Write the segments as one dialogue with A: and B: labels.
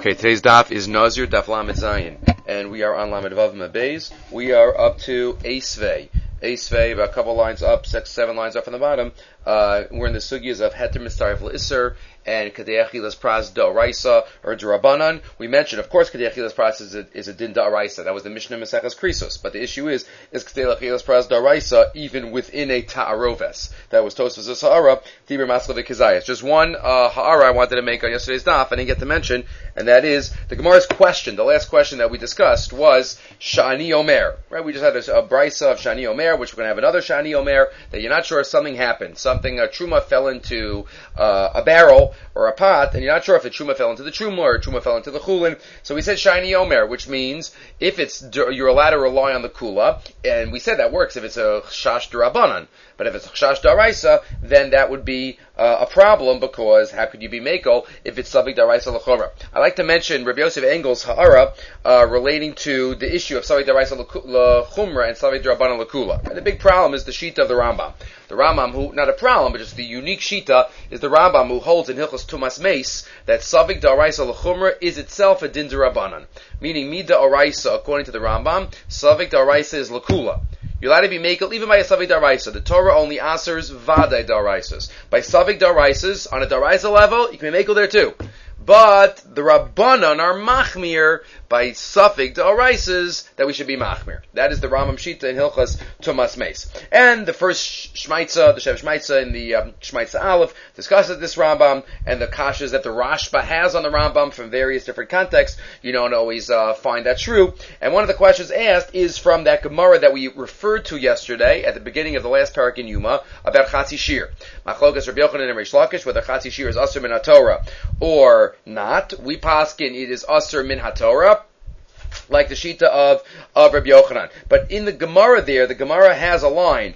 A: Okay, today's daf is Nazir Daf Lamed Zayin, and we are on Lamed Vav Mabez. We are up to Eisvei. Eisvei, about a couple lines up, 6-7 lines up from the bottom. We're in the sugyas of Heter Mistarif L'Isser and Kadei Achilas Pras D'Oraisa or D'Rabanan. We mentioned, of course, Kadei Achilas Pras is a Din D'Oraisa. That was the Mishnah Maseches Krisos. But the issue is Kadei Achilas Pras D'Oraisa even within a Ta'aroves. That was Tosfos Ha'ara, Tiber Maslavik Kizayas. Just one Ha'ara I wanted to make on yesterday's daf, I didn't get to mention, and that is the Gemara's question. The last question that we discussed was Shani Omer. Right? We just had a brisa of Shani Omer, which we're going to have another Shani Omer, that you're not sure if something happened. A truma fell into a barrel or a pot, and you're not sure if the truma fell into the truma or truma fell into the chulin. So we said shiny omer, which means if you're allowed to rely on the kula, and we said that works if it's a chash d'rabanan. But if it's a chash d'araisa, then that would be a problem, because how could you be mekel if it's savik d'araisa l'chora? I like to mention Rabbi Yosef Engel's ha'ara relating to the issue of savik d'araisa l'chumra and savik d'rabanan l'kula. And the big problem is the shita of the Rambam. The Rambam, who, not a problem, but just the unique shita, is the Rambam who holds in Hilchos Tumas Meis that savik d'araisa l'chumra is itself a din d'rabanan. Meaning, mida araisa, according to the Rambam, savik d'araisa is l'kula. You're allowed to be mekel even by a savik d'araisa. The Torah only answers vadai d'araisas. By savik d'araisas, on a d'araisa level, you can be mekel there too. But the Rabbanan are machmir by safek d'araisas that we should be machmir. That is the Rambam Shita in Hilchas Tumas Meis. And the first Shmaitza, the Shev Shmaitza in the Shmaitza Aleph, discusses this Rambam and the kashas that the Rashba has on the Rambam from various different contexts. You don't always find that true. And one of the questions asked is from that Gemara that we referred to yesterday at the beginning of the last parak in Yuma about Chatzi Shir. Machlokas Rabbi Yochanan and Reish Lakish, whether Chatzi Shir is Asur min HaTorah or not. We paskin it is Asur min HaTorah, like the shita of Rabbi Yochanan. But in the Gemara there, the Gemara has a line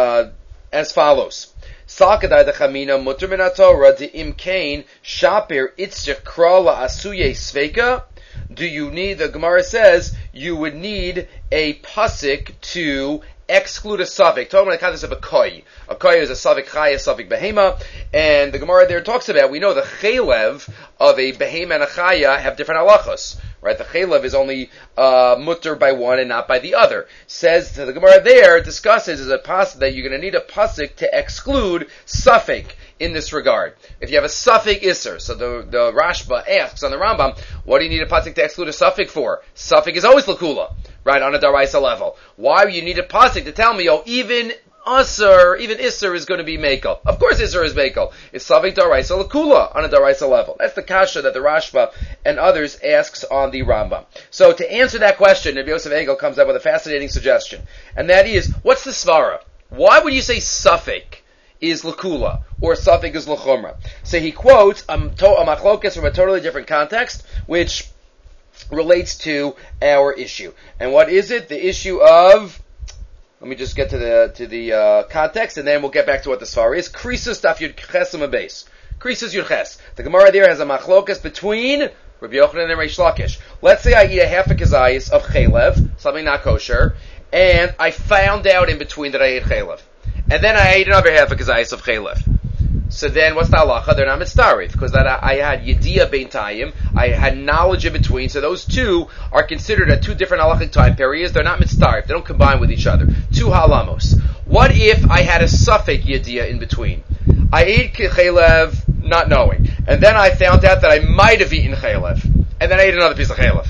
A: as follows: Sakadai dechamina muter min haTorah de imkain shapir itzich krala asuye sveika. Do you need? The Gemara says you would need a pasik to exclude a suffix. Talking about the context of a koi. A koi is a suffix chaya, suffix behema, and the Gemara there talks about, we know the chelev of a behema and a chaya have different halachos. Right? The chelev is only mutter by one and not by the other. Says to the Gemara there, discusses is a pasuk that you're going to need a pasuk to exclude suffix in this regard. If you have a suffix isser, so the Rashba asks on the Rambam, what do you need a pasuk to exclude a suffix for? Suffix is always lakula, right, on a daraisa level. Why would you need a pasuk to tell me, even Isser is going to be mekel? Of course Isser is mekel. It's savik daraisa lakula on a daraisa level. That's the kasha that the Rashba and others asks on the Rambam. So to answer that question, Rabbi Yosef Engel comes up with a fascinating suggestion. And that is, what's the svara? Why would you say suffix is lakula or suffix is lachumra? So he quotes a machlokas from a totally different context, which relates to our issue. And what is it? The issue of, let me just get to the context, and then we'll get back to what the svara is. Krisus daf yud ches base. Krisus yud ches. The Gemara there has a machlokas between Rabbi Yochanan and Reish Lakish. Let's say I eat a half a kazayis of chelev, something not kosher, and I found out in between that I ate chelev. And then I ate another half a kazayis of chelev. So then, what's the halacha? They're not mitzdarif, because that I had yediyah beintayim, I had knowledge in between, so those two are considered at two different halachic time periods. They're not mitzdarif, they don't combine with each other. Two halamos. What if I had a suffix yediyah in between? I ate chelev not knowing, and then I found out that I might have eaten chelev, and then I ate another piece of chelev.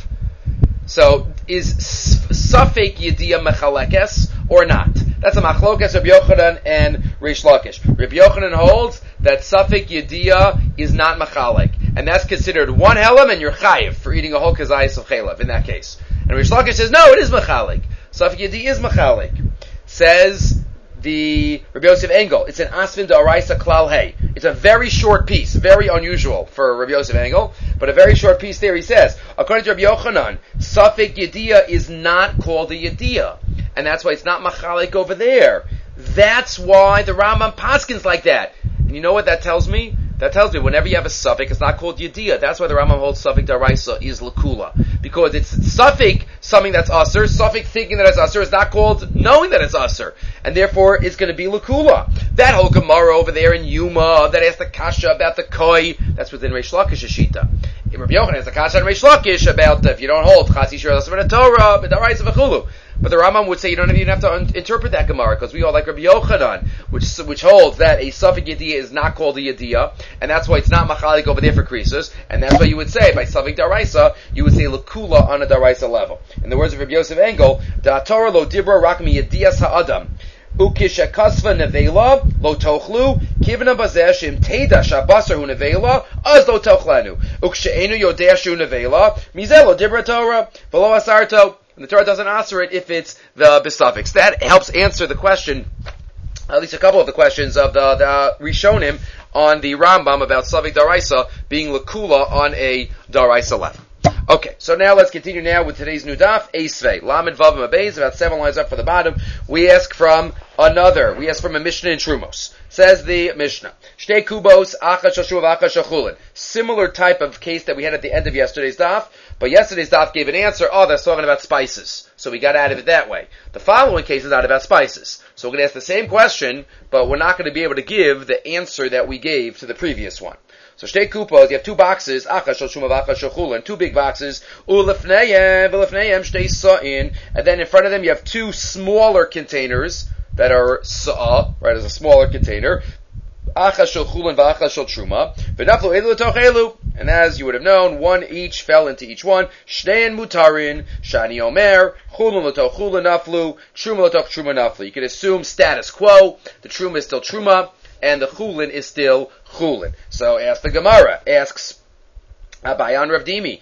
A: So, is suffix yediyah mechalekes or not? That's a machlokas Rabbi Yochanan and Reish Lakish. Rabbi Yochanan holds that suffix yediyah is not machalek, and that's considered one helam, and you're chayiv for eating a whole kazayis of chelev in that case. And Reish Lakish says, no, it is machalek. Suffix yediyah is machalek. Says the Rabbi Yosef Engel, it's an asvin d'oraisa klal hey. It's a very short piece, very unusual for Rabbi Yosef Engel, but a very short piece there. He says, according to Rabbi Yochanan, suffix yediyah is not called a yediyah, and that's why it's not machalek over there. That's why the Rambam paskins like that. And you know what that tells me? That tells me whenever you have a suffix, it's not called yediyah. That's why the Rambam holds suffix d'oraisa is lakula. Because it's suffix, something that's asur, suffix thinking that it's asur is not called knowing that it's asur. And therefore, it's going to be lakula. That whole Gemara over there in Yuma, that asks the kasha about the koi, that's within Reish Lakish's shita. Rabbi Yochanan has a kasha on Reish Lakish about if you don't hold Chas Yisrael L'Sefer Torah, B'Daraisa V'Chulu. But the Rambam would say you don't even have to interpret that Gemara, because we all like Rabbi Yochanan, which holds that a Safek Yediyah is not called a Yediyah, and that's why it's not Machalik over there for Krisus, and that's why you would say, by Safek Daraisa, you would say L'Kula on a Daraisa level. In the words of Rabbi Yosef Engel, Da Torah lo dibra rak mi Yediyas ha'adam. Ukisha kasva nevela lo tochlu kivna bazeh shim teda shabasar hu nevela az lo tochlanu uksheinu yodeh shu nevela mizeh lo dibra Torah v'lo asarto. And the Torah doesn't answer it if it's the suffix. That helps answer the question, at least a couple of the questions of the Rishonim on the Rambam about Safek Daraisa being L'Kula on a Daraisa level. Okay, so now let's continue now with today's new daf, Eisvei. Lamed Vav Mabeis, about 7 lines up for the bottom. We ask from a Mishnah in Trumos. Says the Mishnah, Shtei Kubos, Acha Shashuv, Acha Shachulin. Similar type of case that we had at the end of yesterday's daf, but yesterday's daf gave an answer, that's talking about spices. So we got out of it that way. The following case is not about spices. So we're going to ask the same question, but we're not going to be able to give the answer that we gave to the previous one. So shtei kupos, you have 2 boxes, acha shel shumav, acha shel chulin, 2 big boxes, ulefneihem, v'lefneihem shtei sa'in, and then in front of them you have 2 smaller containers that are sa'a, right, as a smaller container, acha shel chulin v'acha shel truma, v'naflu elu l'toch elu, and as you would have known, 1 each fell into each one, shtein mutarin, shani omer, chulin l'toch chulin naflu, truma l'toch truma naflu. You can assume status quo, the truma is still truma, and the chulin is still chulin. So ask the Gemara, asks Abayan Rav Dimi,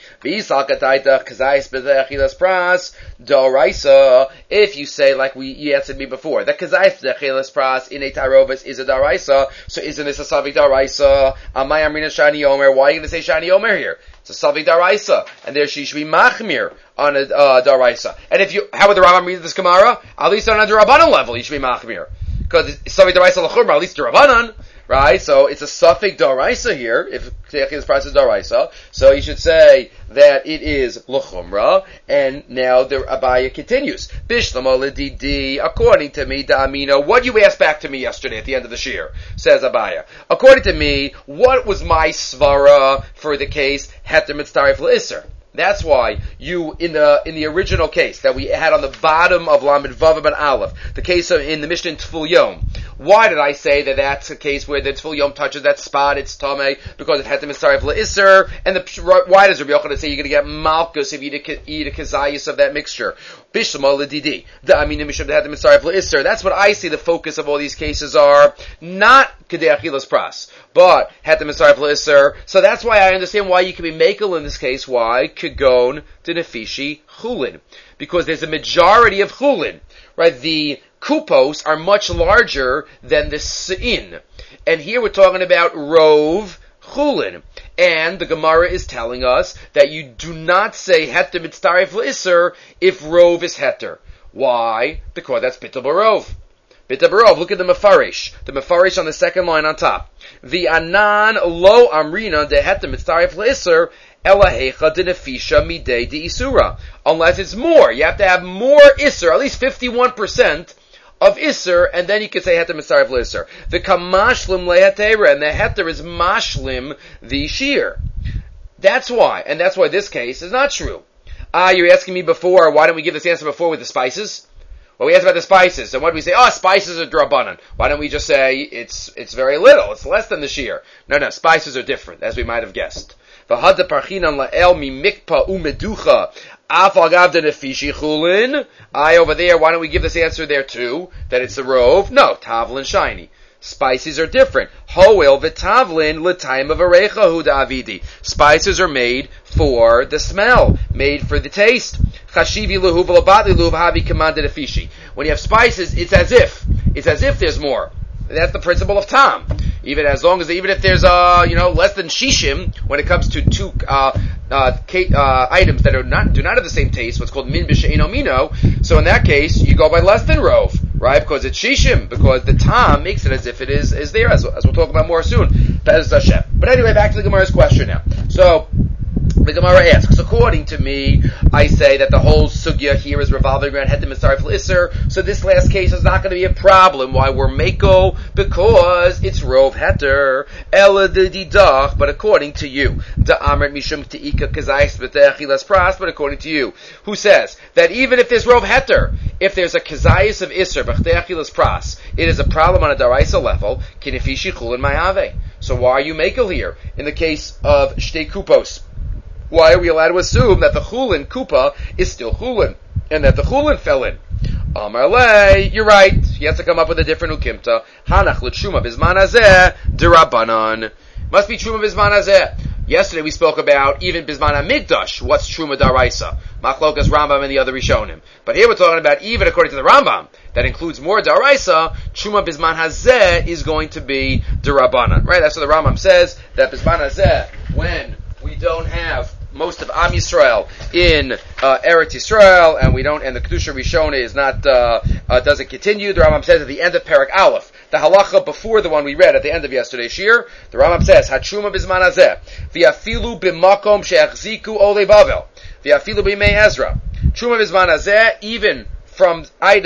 A: if you say, like you answered me before, that kazayis b'dechilas pras in a tarovis is a daraisa, so isn't this a savik daraisa? Amay amrina shani omer, why are you going to say shani omer here? It's a savik daraisa, and there she should be machmir on a daraisa. And how would the Rambam read this Gemara? At least on a Rabbanan level, you should be machmir. Because it's Safek Daraisa L'Chumra, at least the Rabbanan, right? So it's a Safek Daraisa here, if Techilas Pras is Daraisa. So you should say that it is L'Chumra, and now the Abaya continues. Bishlama L'Didi, according to me, Da'amina, what you asked back to me yesterday at the end of the shir, says Abaya. According to me, what was my svara for the case Heter Mitzaref L'Isser? That's why you, in the original case that we had on the bottom of Lamed Vav Ben Aleph, the case in the Mishnah in Tful Yom, why did I say that that's a case where the Tful Yom touches that spot, it's Tomei, because it had to Mitzaref L'Isser, and why does Rabbi Yochanan say you're going to get Malkus if you eat a Kazayis of that mixture? Bishlam L'Didi, the Amina Misham had to Mitzaref L'Isser. That's what I see the focus of all these cases are, not Kedei Achilas Pras, but had to Mitzaref L'Isser. So that's why I understand why you can be Makel in this case, why? Kagon to Nefishi Chulin. Because there's a majority of Chulin, right? The Kupos are much larger than the Se'in. And here we're talking about Rov Chulin. And the Gemara is telling us that you do not say Heter Mitzaref L'Isser if Rov is Heter. Why? Because that's Bitul Barov. Bitul Barov, look at the Mefarish. The Mefarish on the second line on top. The Anan Lo Amrina de Heter Mitzaref L'Isser Elahecha de Nefisha Midei de Isura. Unless it's more. You have to have more Isser, at least 51% of Isser, and then you can say Heter Mitzaref L'Isser. The Kamashlim Lehetera, and the Heter is Mashlim the Shir. That's why. And that's why this case is not true. You're asking me before, why don't we give this answer before with the spices? Well, we asked about the spices, and what do we say? Spices are drabanan. Why don't we just say it's very little, it's less than the shear? No, spices are different, as we might have guessed. V'hada parchinan la'el mi mikpa umeducha afal gav de nefishi chulin. Over there, why don't we give this answer there too? That it's a rove? No, tavlin shiny. Spices are different. Hoel v'tavlin l'tayim of arecha hu da'avidi. Spices are made for the smell, made for the taste. Chashivi luhu v'labati luhu havi commanded afishi. When you have spices, it's as if there's more. That's the principle of tam. Even if there's less than shishim when it comes to 2 items that do not have the same taste, what's called min b'she'ino mino. So in that case, you go by less than rov, right? Because it's shishim, because the tam makes it as if it is there, as we'll talk about more soon. But anyway, back to the Gemara's question now. So The Gemara asks, according to me, I say that the whole sugya here is revolving around heter mitzaref l'isser, so this last case is not going to be a problem. Why we're meko? Because it's rov heter, ela de didach, but according to you, da amrit mishum te'ika kazayis b'te'achilas pras, but according to you, who says that even if there's rov heter, if there's a kazayis of isser b'te'achilas pras, it is a problem on a daraisa level, kinifishi chulin mayave. So why are you meko here? In the case of shtei kupos, why are we allowed to assume that the chulin kupa is still chulin and that the chulin fell in? Amar lei, you're right. He has to come up with a different ukimta. Hanach l'tshuma bizman hazeh d'Rabbanan. Must be truma bizman hazeh. Yesterday we spoke about even bizman hamikdash. What's truma daraisa? Machlokas Rambam and the other Rishonim. But here we're talking about even according to the Rambam, that includes more daraisa. Truma bizman hazeh is going to be d'Rabbanan. Right? That's what the Rambam says. That bizman hazeh, when we don't have most of Am Yisrael in Eretz Yisrael, and the Kedusha Rishona is not doesn't continue. The Rambam says at the end of Perek Aleph, the halacha before the one we read at the end of yesterday's shir, the Rambam says Hachuma bizman hazeh v'afilu b'makom she'achziku olei Bavel v'afilu b'mei Ezra. Truma bizman hazeh, even from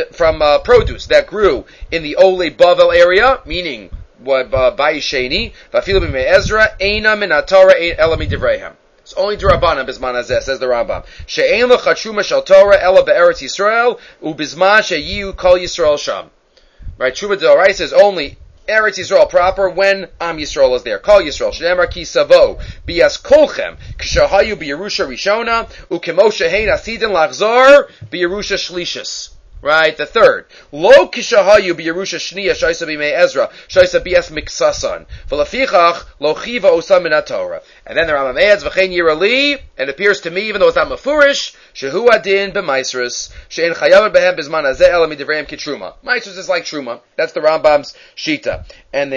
A: produce that grew in the olei Bavel area, meaning Bayis Sheni, v'afilu b'mei Ezra, eina min haTorah ela midivreihem. It's only d'Rabbanan bizman hazeh, says the Rambam. She'ein lecha truma shel Torah ela be'eretz Yisrael u'bizman she'yiu kol Yisrael sham. Right, truma d'oraisa is only Eretz Yisrael proper when Am Yisrael is there. Kol Yisrael she'nemar ki savo bias kolchem k'shahayu b'Yerusha Rishona u'kemo she'hein asidin lachzor b'Yerusha Shlishis. Right, the third. Lo kishahayu b'Yerusha Shniya shaisa b'mei Ezra shaisa bias miksasan v'lefichach lo chiva osam min haTorah. And then the Rambam adds v'chein yirali, and it appears to me, even though it's not mafurish, shehu adin b'maisrus she'en chayav behem bizman hazeh ela midivreim kitruma. Maisrus is like truma. That's the Rambam's shita, and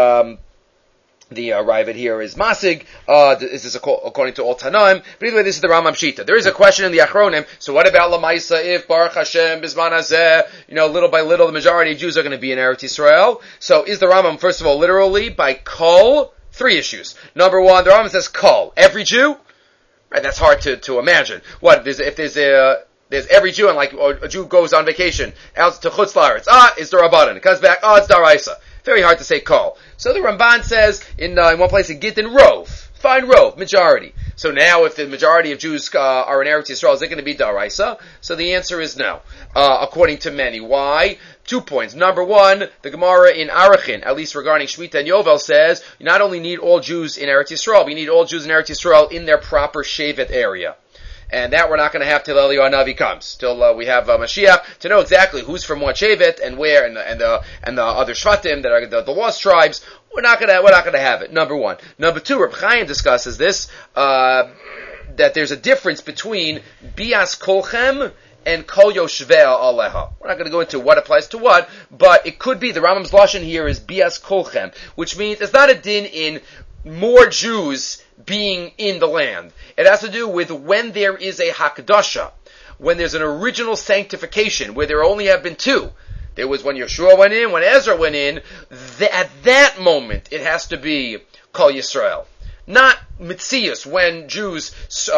A: the Ravid here is Masig. Is this according to all Tanaim? But either way, this is the Rambam Shita. There is a question in the Achronim. So what about Lamaisa if Baruch Hashem Bizman Hazeh, little by little the majority of Jews are going to be in Eretz Yisrael? So is the Rambam first of all literally by Kol? Three issues. Number one, the Rambam says Kol, every Jew. Right, that's hard to imagine. What if there's every Jew, and like a Jew goes on vacation out to Chutz La'aretz, it's the Rabbanan. It comes back, it's Daraisa. Very hard to say Kol. So the Ramban says in one place in Gittin, Rov. Fine Rov, majority. So now if the majority of Jews are in Eretz Yisrael, is it going to be Daraisa? So the answer is no, according to many. Why? 2 points. Number one, the Gemara in Arachin, at least regarding Shemitah and Yovel, says you not only need all Jews in Eretz Yisrael, but you need all Jews in Eretz Yisrael in their proper Shevet area. And that we're not going to have till Eliyahu Hanavi comes, till we have Mashiach, to know exactly who's from what Shevet and where, and the other Shvatim that are the lost tribes. We're not going to have it. Number one. Number two, Reb Chaim discusses this that there's a difference between Bias Kolchem and Kol Yoshvei Aleha. We're not going to go into what applies to what, but it could be the Rambam's lashon here is Bias Kolchem, which means it's not a din in more Jews being in the land. It has to do with when there is a Hakdasha, when there's an original sanctification, where there only have been two. There was when Yeshua went in, when Ezra went in, at that moment it has to be Kol Yisrael. Not Mitzias, when Jews,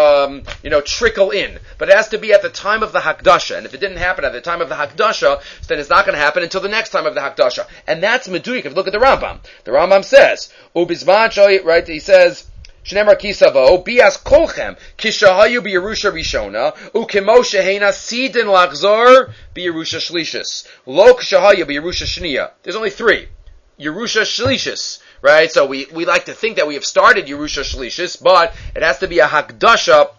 A: trickle in. But it has to be at the time of the Hakdasha. And if it didn't happen at the time of the Hakdasha, then it's not going to happen until the next time of the Hakdasha. And that's Meduik. If you look at the Rambam. The Rambam says, Ubizman, right, he says, Shnemar kisavo, bias kolchem, kishahayu b'Yerusha Rishona, ukemo sheheina sidin lachzor b'Yerusha Shlishis. Lo kishahayu b'Yerusha Shniya. There's only three. Yerusha Shlishis. Right? So we like to think that we have started Yerusha Shlishis, but it has to be a Hakdasha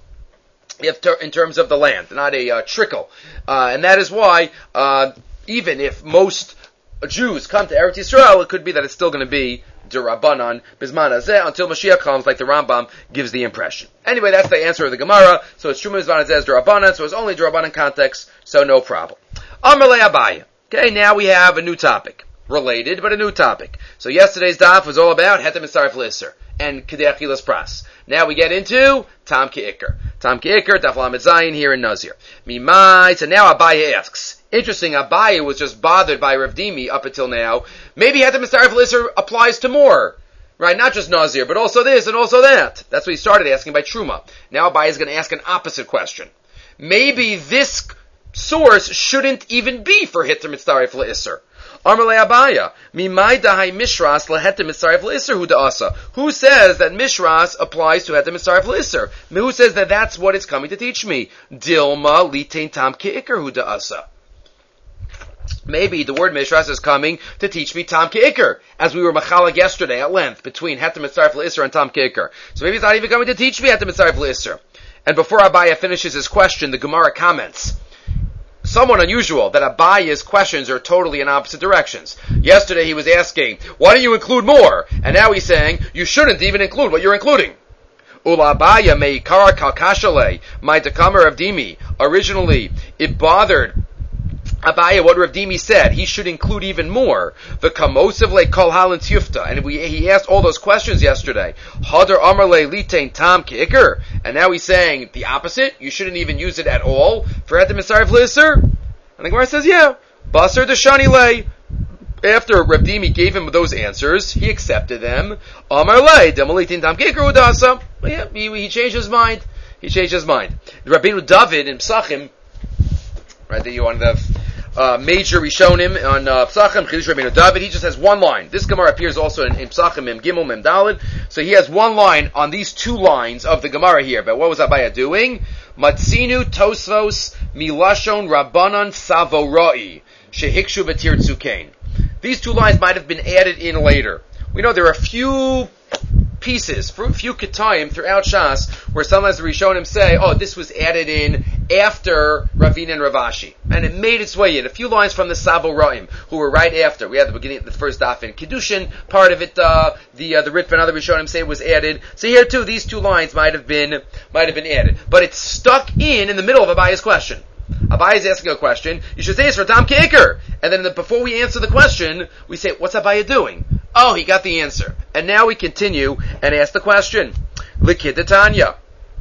A: in terms of the land, not a trickle. And that is why, even if most Jews come to Eretz Yisrael, it could be that it's still going to be D'Rabbanan, Bizman Hazeh, until Mashiach comes, like the Rambam gives the impression. Anyway, that's the answer of the Gemara. So it's Truma Bizman Hazeh, D'Rabbanan, so it's only D'Rabbanan context, so no problem. Amalei Abaya. Okay, now we have a new topic. Related, but a new topic. So yesterday's daf was all about Heter Mitzaref L'Isser and Kedei Achilas Pras. Now we get into Tam Ke'ikr. Tam Ke'ikr, Daf Lamed Zayin here in Nazir. Mimai, so now Abaya asks. Interesting, Abaya was just bothered by Rav Dimi up until now. Maybe Heter Mitzaref L'Isser applies to more Right, not just Nazir, but also this and also that. That's what he started asking by Truma. Now Abaye is going to ask an opposite question. Maybe this source shouldn't even be for Hitter Mitzaref L'Isser. Amarle Abaya, Mimai Dahai Mishras L'Heter Mitzaref L'Isser Hu Da'asa. Who says that Mishras applies to Heter Mitzaref L'Isser? Who says that that's what it's coming to teach me? Dilma Litain Tam Ke'ikr Hu Da'asa. Maybe the word Mishras is coming to teach me Tam Ke'ikr, as we were machalak yesterday at length between Heter Mitzaref L'Isser and Tam Ke'ikr. So maybe it's not even coming to teach me Heter Mitzaref L'Isser. And before Abaya finishes his question, the Gemara comments, somewhat unusual that Abaya's questions are totally in opposite directions. Yesterday he was asking, why don't you include more? And now he's saying, you shouldn't even include what you're including. Ula Abaya meikara kalkashale, my takamer of Dimi. Originally, it bothered Abaya what Rav Dimi said. He should include even more. The kamosev le kol halin tufta. And he asked all those questions yesterday. Hadar amar le litain tam ke'ikr. And now he's saying the opposite. You shouldn't even use it at all for Heter Mitzaref L'Isser. And the Gemara says, yeah. Basar deshani le. After Rav Dimi gave him those answers, he accepted them. Amar le demolitin tam ke'ikr udasa. Yeah, he changed his mind. He changed his mind. Rabbeinu David in Psachim, right there, you on the major Rishonim on Psachim, Chidush Rabbeinu David, he just has one line. This Gemara appears also in Psachim, Mem Gimel, Mem Daled. So he has one line on these two lines of the Gemara here. But what was Abaya doing? Matzinu Tosvos Milashon Rabbanan Savoroi Shehikshu V'Tir Tzukain. These two lines might have been added in later. We know there are a few pieces, few ketayim throughout Shas, where sometimes the Rishonim say, oh, this was added in after Ravina and Ravashi. And it made its way in. A few lines from the Savo Ra'im, who were right after. We had the beginning of the first daf in Kiddushin, part of it, the Ritva and other Rishonim say was added. So here too, these two lines might have been added. But it's stuck in the middle of Abaya's question. Abaya is asking a question. You should say it's for Tam Ke'ikr. And then before we answer the question, we say, what's Abaya doing? Oh, he got the answer. And now we continue and ask the question. Likidatanya.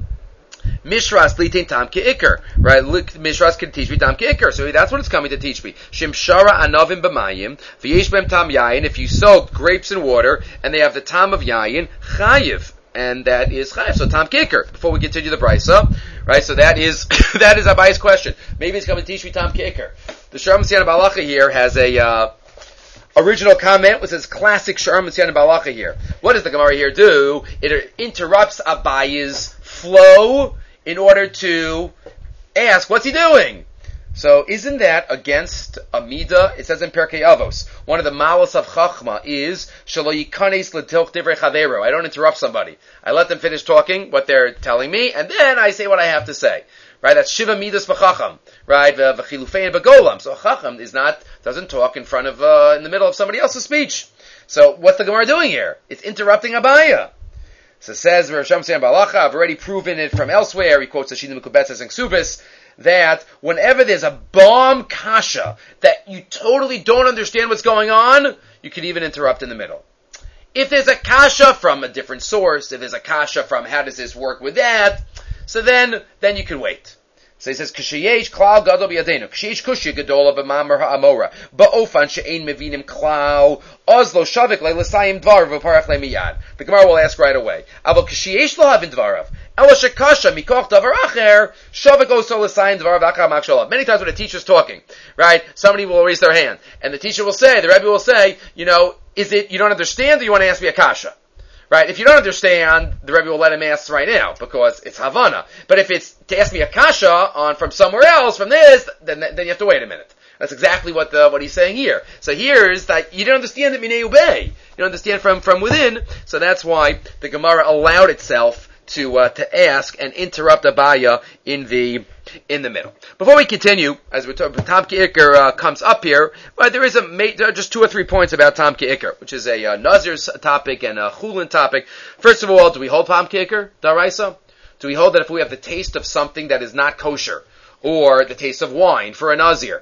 A: Mishras litin Tam Ke'ikr. Right? Mishras can teach me Tam Ke'ikr. So that's what it's coming to teach me. Shimshara anavim b'mayim. V'yesh b'em tam yayin. If you soak grapes in water and they have the tam of yayin, chayiv. And that is chayiv. So Tam Ke'ikr. Before we continue the brisa, right? So that is Abaya's question. Maybe it's coming to teach me Tam Ke'ikr. The Shar Messiana Balacha here has a original comment, which says classic Shar Messiana Balacha here. What does the Gemara here do? It interrupts Abaya's flow in order to ask, what's he doing? So isn't that against Amida? It says in Perkei Avos, one of the malos of Chachma is Shelo yikanes l'tilch divrei chavero. I don't interrupt somebody. I let them finish talking what they're telling me, and then I say what I have to say. Right? That's Shiva Midas b'Chacham. Right? V'chilufein b'Golam. So Chacham doesn't talk in the middle of somebody else's speech. So what's the Gemara doing here? It's interrupting Abaya. So says Risham Siyam Balacha, I've already proven it from elsewhere. He quotes Hashina Mekubetzes and Ksubis, that whenever there's a bomb kasha that you totally don't understand what's going on, you can even interrupt in the middle. If there's a kasha from a different source, if there's a kasha from how does this work with that, so then you can wait. So he says, Kishayesh klal gadol b'yadenu, Kishayesh kushya gadola b'mamar ha'amora, ba'ofan she'ein mevinim klal, ozlo shavik le'lesayim dvarav v'parach le'miyad. The Gemara will ask right away. Aval Kishayesh lo havin dvarav, ela shekasha mikoch davar acher, shavik oso l'sayim dvarav achar maksholav. Many times when a teacher's talking, right, somebody will raise their hand, and the teacher will say, the Rebbe will say, is it you don't understand or you want to ask me a kasha? Right? If you don't understand, the Rebbe will let him ask right now, because it's Havana. But if it's to ask me a kasha from somewhere else, from this, then you have to wait a minute. That's exactly what he's saying here. So here's that you don't understand it minei ubei. You don't understand from within. So that's why the Gemara allowed itself to ask and interrupt Abaya in the middle. Before we continue, as we're talking, Tam Ke'ikr comes up here, but there is just 2 or 3 points about Tam Ke'ikr, which is a Nazir's topic and a Chulin topic. First of all, do we hold Tam Ke'ikr, Daraisa? Do we hold that if we have the taste of something that is not kosher, or the taste of wine for a Nazir,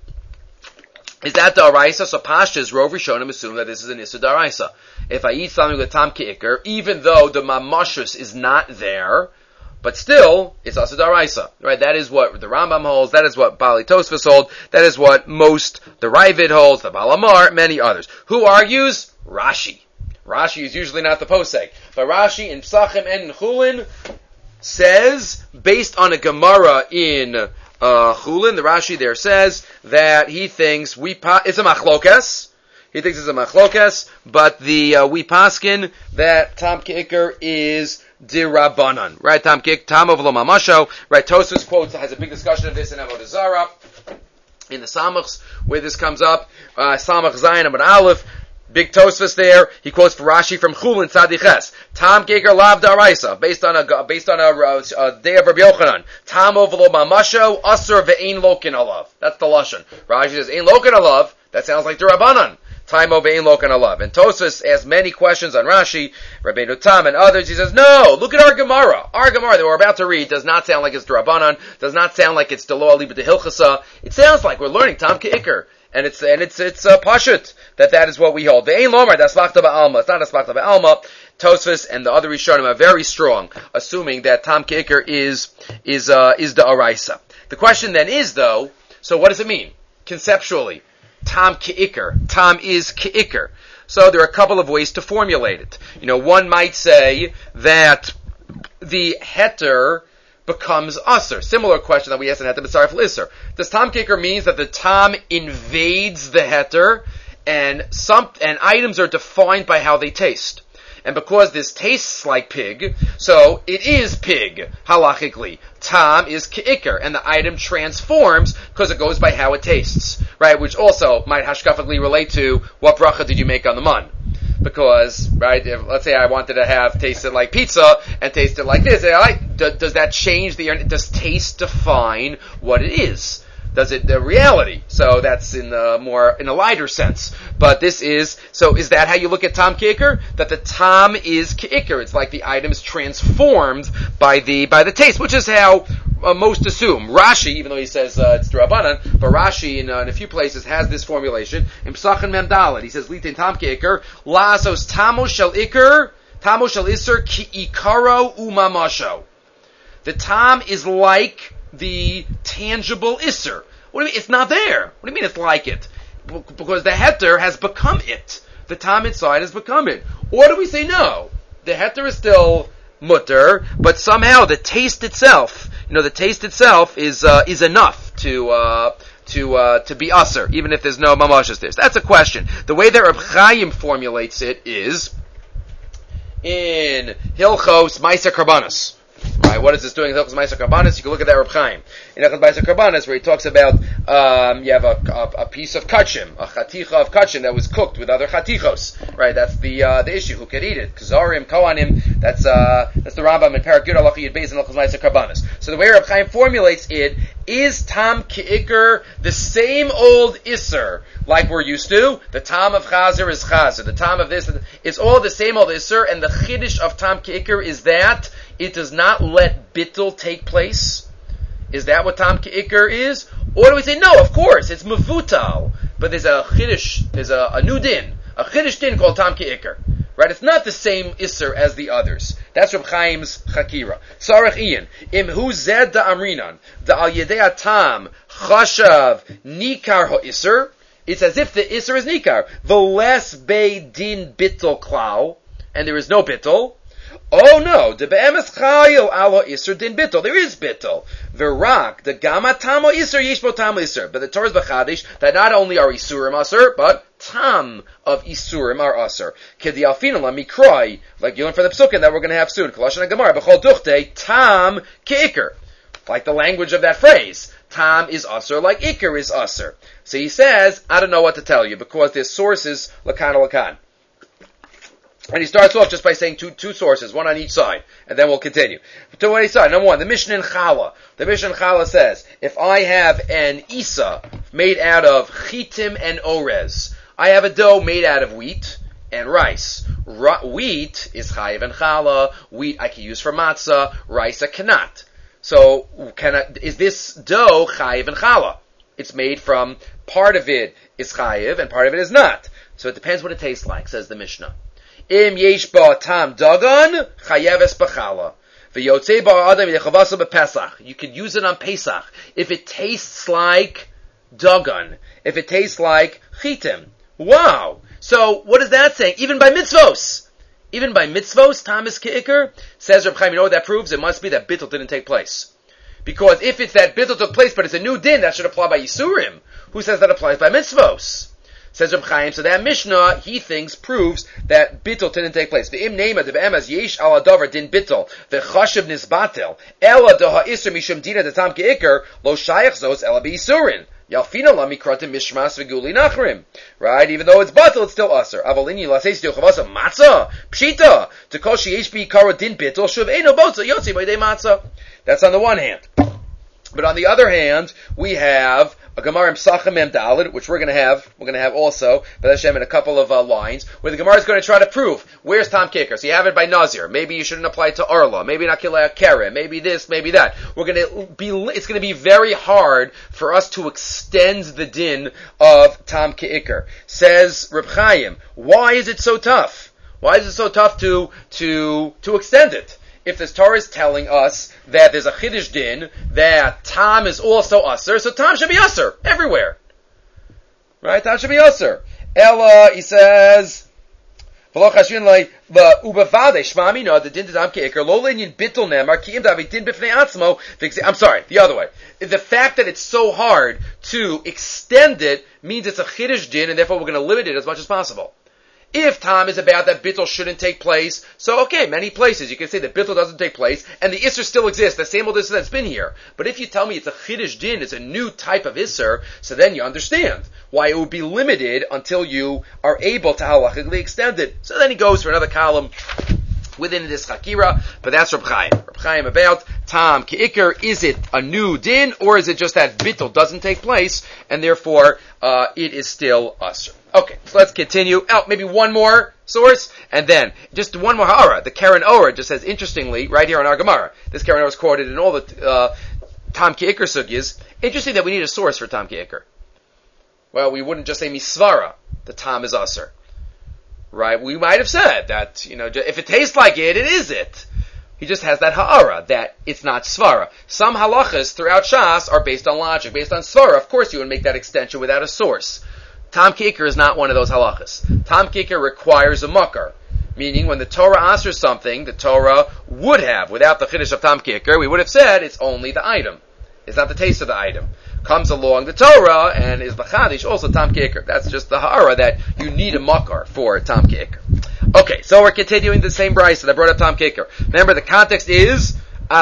A: is that Daraisa? So Pashas, Rov Rishonim assume that this is an Issa Daraisa. If I eat something with Tam Ke'ikr, even though the Mamashus is not there, but still, it's Asa Daraisa, right? That is what the Rambam holds, that is what Bali Tosfos holds, that is what most, the Ravid holds, the Balamar, many others. Who argues? Rashi. Rashi is usually not the posek, but Rashi in Psachim and in Chulin says, based on a Gemara in Chulin, the Rashi there says that he thinks it's a machlokas. He thinks it's a machlokas, but we paskin that Tam Ki'ikr is dirabanan, right? Tam of lo mamasho, right? Tosfos quotes has a big discussion of this in Avodah Zarah, in the Samachs where this comes up. Samach Zayin Amud Aleph. Big Tosfos there. He quotes for Rashi from Chulin Tzadiches. Tam Ki'ikr lav da'araisa, based on a day of Rabbi Yochanan. Tam of lo mamasho asur ve'ein lokin alav. That's the lashon. Rashi says ein lokin alav. That sounds like dirabanan. Time of ve'ein lokin alav. And Tosfos asks many questions on Rashi, Rabbeinu Tam and others. He says, no, look at our Gemara. Our Gemara that we're about to read does not sound like it's dirabanan. Does not sound like it's delo aliba de hilchasa. It sounds like we're learning Tam Ki'ikr. And it's pashut that is what we hold. The ein lomar that's asmachta ba'alma. It's not asmachta ba'alma. Tosfos and the other Rishonim are very strong, assuming that Tam Ki'ikr is the araisa. The question then is though, so what does it mean conceptually? Tam Ki'ikr. Tam is Ki'ikr. So there are a couple of ways to formulate it. One might say that the heter becomes usher. Similar question that we asked in Heter B'Tzaref L'Isser. Does Tam Ki'ikr means that the Tam invades the heter, and items are defined by how they taste? And because this tastes like pig, so it is pig, halachically. Tam is Ki'ikr, and the item transforms because it goes by how it tastes, right? Which also might hashkafically relate to what bracha did you make on the man. Because, right, let's say I wanted to have tasted like pizza and tasted like this. Does that change does taste define what it is? Does it the reality? So that's in a lighter sense. But is that how you look at Tam Ki'ikr? That the Tam is Ki'ikr. It's like the item is transformed by the taste, which is how most assume. Rashi, even though he says it's D'Rabbanan, but Rashi in a few places has this formulation. In Psachim Mem Dalet, he says, Litin Tam Ki'ikr, La'asos Tamo Shel Iser Ki'ikaro Umamasho. The Tam is like the tangible Isser. What do you mean? It's not there. What do you mean it's like it? Because the heter has become it. The Tam inside has become it. Or do we say no? The heter is still mutter, but somehow the taste itself, is enough to be usher, even if there's no mamashas there. So that's a question. The way that Reb Chaim formulates it is in Hilchos Ma'aser Karbanos. Right, what is this doing in Hilchos Ma'aser Karbanos? You can look at that Reb Chaim in Hilchos Ma'aser Karbanos, where he talks about you have a piece of kachim, a chaticha of kachim that was cooked with other chatichos. Right, that's the issue. Who could eat it? Kazarim, Kohanim. That's the Rambam in Parak Yud Halacha Yud Beis in Hilchos Ma'aser Karbanos. So the way Reb Chaim formulates it is Tam Ki'ikr the same old Isser like we're used to? The Tam of Chazer is Chazer. The Tam of this, it's all the same old Isser, and the Chiddush of Tam Ki'ikr is that it does not let bittul take place. Is that what Tam Ki'ikr is? Or do we say, no, of course, it's Mavutal, but there's a Chiddush, there's a new din, a Chiddush din called Tam Ki'ikr. Right? It's not the same Isser as the others. That's Reb Chaim's Chakira. Sarach Ian. Im hu zed da amrinan. Da al yedei tam chashav nikar ho Isser. It's as if the Isser is nikar. V'les bei din bittul klau. And there is no bittul. Oh no, de be'emes chayo alo Isser din bittul. There is bittul. V'rak, the gama tamo Isser yishbo tam Isser. But the Torah is b'chadish that not only are Isurim Asr, but tam of Isurim are Asr. Kedi alfina la mikroi, like you learn for the Psukim that we're going to have soon. Koloshan Gemara, b'chol duchte, tam Ki'ikr. Like the language of that phrase. Tam is Asr like Ikr is Asr. So he says, I don't know what to tell you, because there's sources, lakan. And he starts off just by saying two sources, one on each side, and then we'll continue. To one each side. Number one, the Mishnah in Chala. The Mishnah in Chala says, if I have an Isa made out of chitim and orez, I have a dough made out of wheat and rice. Wheat is chayiv and Chala. Wheat I can use for matzah. Rice I cannot. So, is this dough chayiv and Chala? It's made from, part of it is chayiv and part of it is not. So it depends what it tastes like, says the Mishnah. Im yesh ba tam dagan chayeves b'chala v'yotzei ba adam yechavasa b'pesach. You could use it on Pesach if it tastes like dagan, if it tastes like chitim. Wow! So what is that saying? Even by mitzvos, Tam is Ke'ikr, says Reb Chaim, you know what that proves? It must be that bittul didn't take place. Because if it's that bittul took place, but it's a new din, that should apply by Yisurim. Who says that applies by mitzvos? Says Reb Chaim, so that Mishnah, he thinks, proves that bittul didn't take place. Ve'im neima de'be'emas yesh ala davar din bittul, ve'chashiv nisbatel, ela deha isur mishum dina de tam ke'ikr, lo shayach zos ela be'yisurin. Yalfina la mikratim mishmas v'guli nachrim. Right? Even though it's batel, it's still usr. Avalini laseis diochavasa matzah, pshita, to kol sheyesh bi'ikaro din bittul, shuv eino botza, yotzi b'ydei matzah. That's on the one hand. But on the other hand, we have a Gemara in Pesachim Mem Daled, which we're going to have also, B'ez Hashem, in a couple of lines, where the Gemara is going to try to prove, where's Tam Ke'ikr? So you have it by Nazir. Maybe you shouldn't apply it to Arla. Maybe not Kilei Kerem. Maybe this, maybe that. It's going to be very hard for us to extend the din of Tam Ke'ikr. Says Reb Chaim, why is it so tough? Why is it so tough to extend it? If this Torah is telling us that there's a Chiddush din, that Tam is also Usr, so Tam should be Usr everywhere. Right? Tam should be Usr. Ella, he says, I'm sorry, the other way. The fact that it's so hard to extend it means it's a Chiddush din, and therefore we're going to limit it as much as possible. If Tam is about that bittul shouldn't take place, so okay, many places you can say that bittul doesn't take place, and the Isser still exists, the same old Isser that's been here. But if you tell me it's a Chiddush din, it's a new type of Isser, so then you understand why it would be limited until you are able to halachically extend it. So then he goes for another column within this Chakira, but that's Reb Chaim. Reb Chaim about Tam Ke'ikr, is it a new din, or is it just that bittul doesn't take place, and therefore it is still Usr? Okay, so let's continue. Maybe one more source, and then just one more ha'ara. The Karen Orah just says, interestingly, right here on our Gemara, this Karen Orah is quoted in all the Tam Ke'ikr sugyas. Interesting that we need a source for Tam Ke'ikr. Well, we wouldn't just say misvara, the Tam is Usr. Right? We might have said that, if it tastes like it, it is it. He just has that ha'ara, that it's not svara. Some halachas throughout Shas are based on logic, based on svara. Of course you would make that extension without a source. Tam Ke'ikr is not one of those halachas. Tam Ke'ikr requires a makar. Meaning, when the Torah answers something, the Torah would have, without the chiddush of Tam Ke'ikr, we would have said it's only the item. It's not the taste of the item. Comes along the Torah, and is b'chadish also Tam Ke'ikr. That's just the ha'ara that you need a makar for Tam Ke'ikr. Okay, so we're continuing the same brayso that brought up Tam Ke'ikr. Remember, the context is,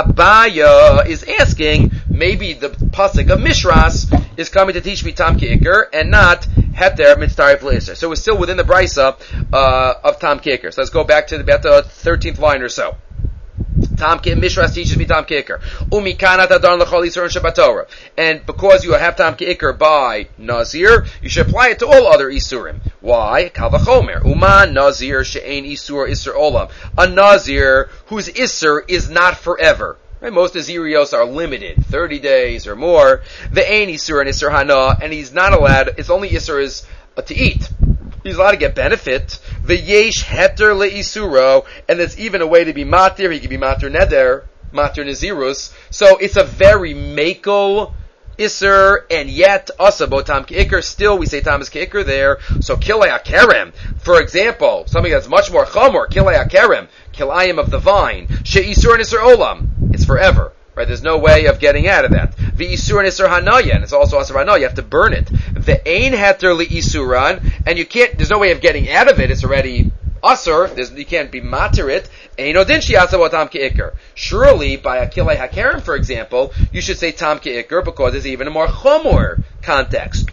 A: Abaya is asking, maybe the pasuk of Mishras is coming to teach me Tam Ke'ikr, and not Heter Mitzaref L'Isser. So we're still within the brayso of Tam Ke'ikr. So let's go back to about the 13th line or so. Tam Ke'ikr, Mishras teaches me Tam Ke'ikr. Umikanat Adon L'chol Yisur and Shabbat Torah. And because you have Tam Ke'ikr by Nazir, you should apply it to all other Isurim. Why? Kal v'chomer. Uman Nazir she'ein Isur Isur Olam. A Nazir whose Isur is not forever. Right? Most Nazirios are limited, 30 days or more. Ve'ein Isur and Isur Hana, and he's not allowed, his only Isur is to eat. He's allowed to get benefit. V'yesh heter le'isuro, and there's even a way to be matir. He can be matir neder, matir nazirus. So it's a very makel iser, and yet asabo Tam Ke'ikr. Still, we say Tam is Ke'ikr there. So kilei akerem, for example, something that's much more chamor. Kilei akerem, kilayim of the vine. She'isur and isur olam. It's forever. Right? There's no way of getting out of that. V'isur and isur hanaya, and it's also asur hanaya. You have to burn it. Ve'ein heter li'isuran, and there's no way of getting out of it. It's already asur. You can't be matir it. Eino din shi'asa Tam Ke'ikr. Surely, by a kilei hakerem, for example, you should say Tam Ke'ikr because there's even a more chomor context.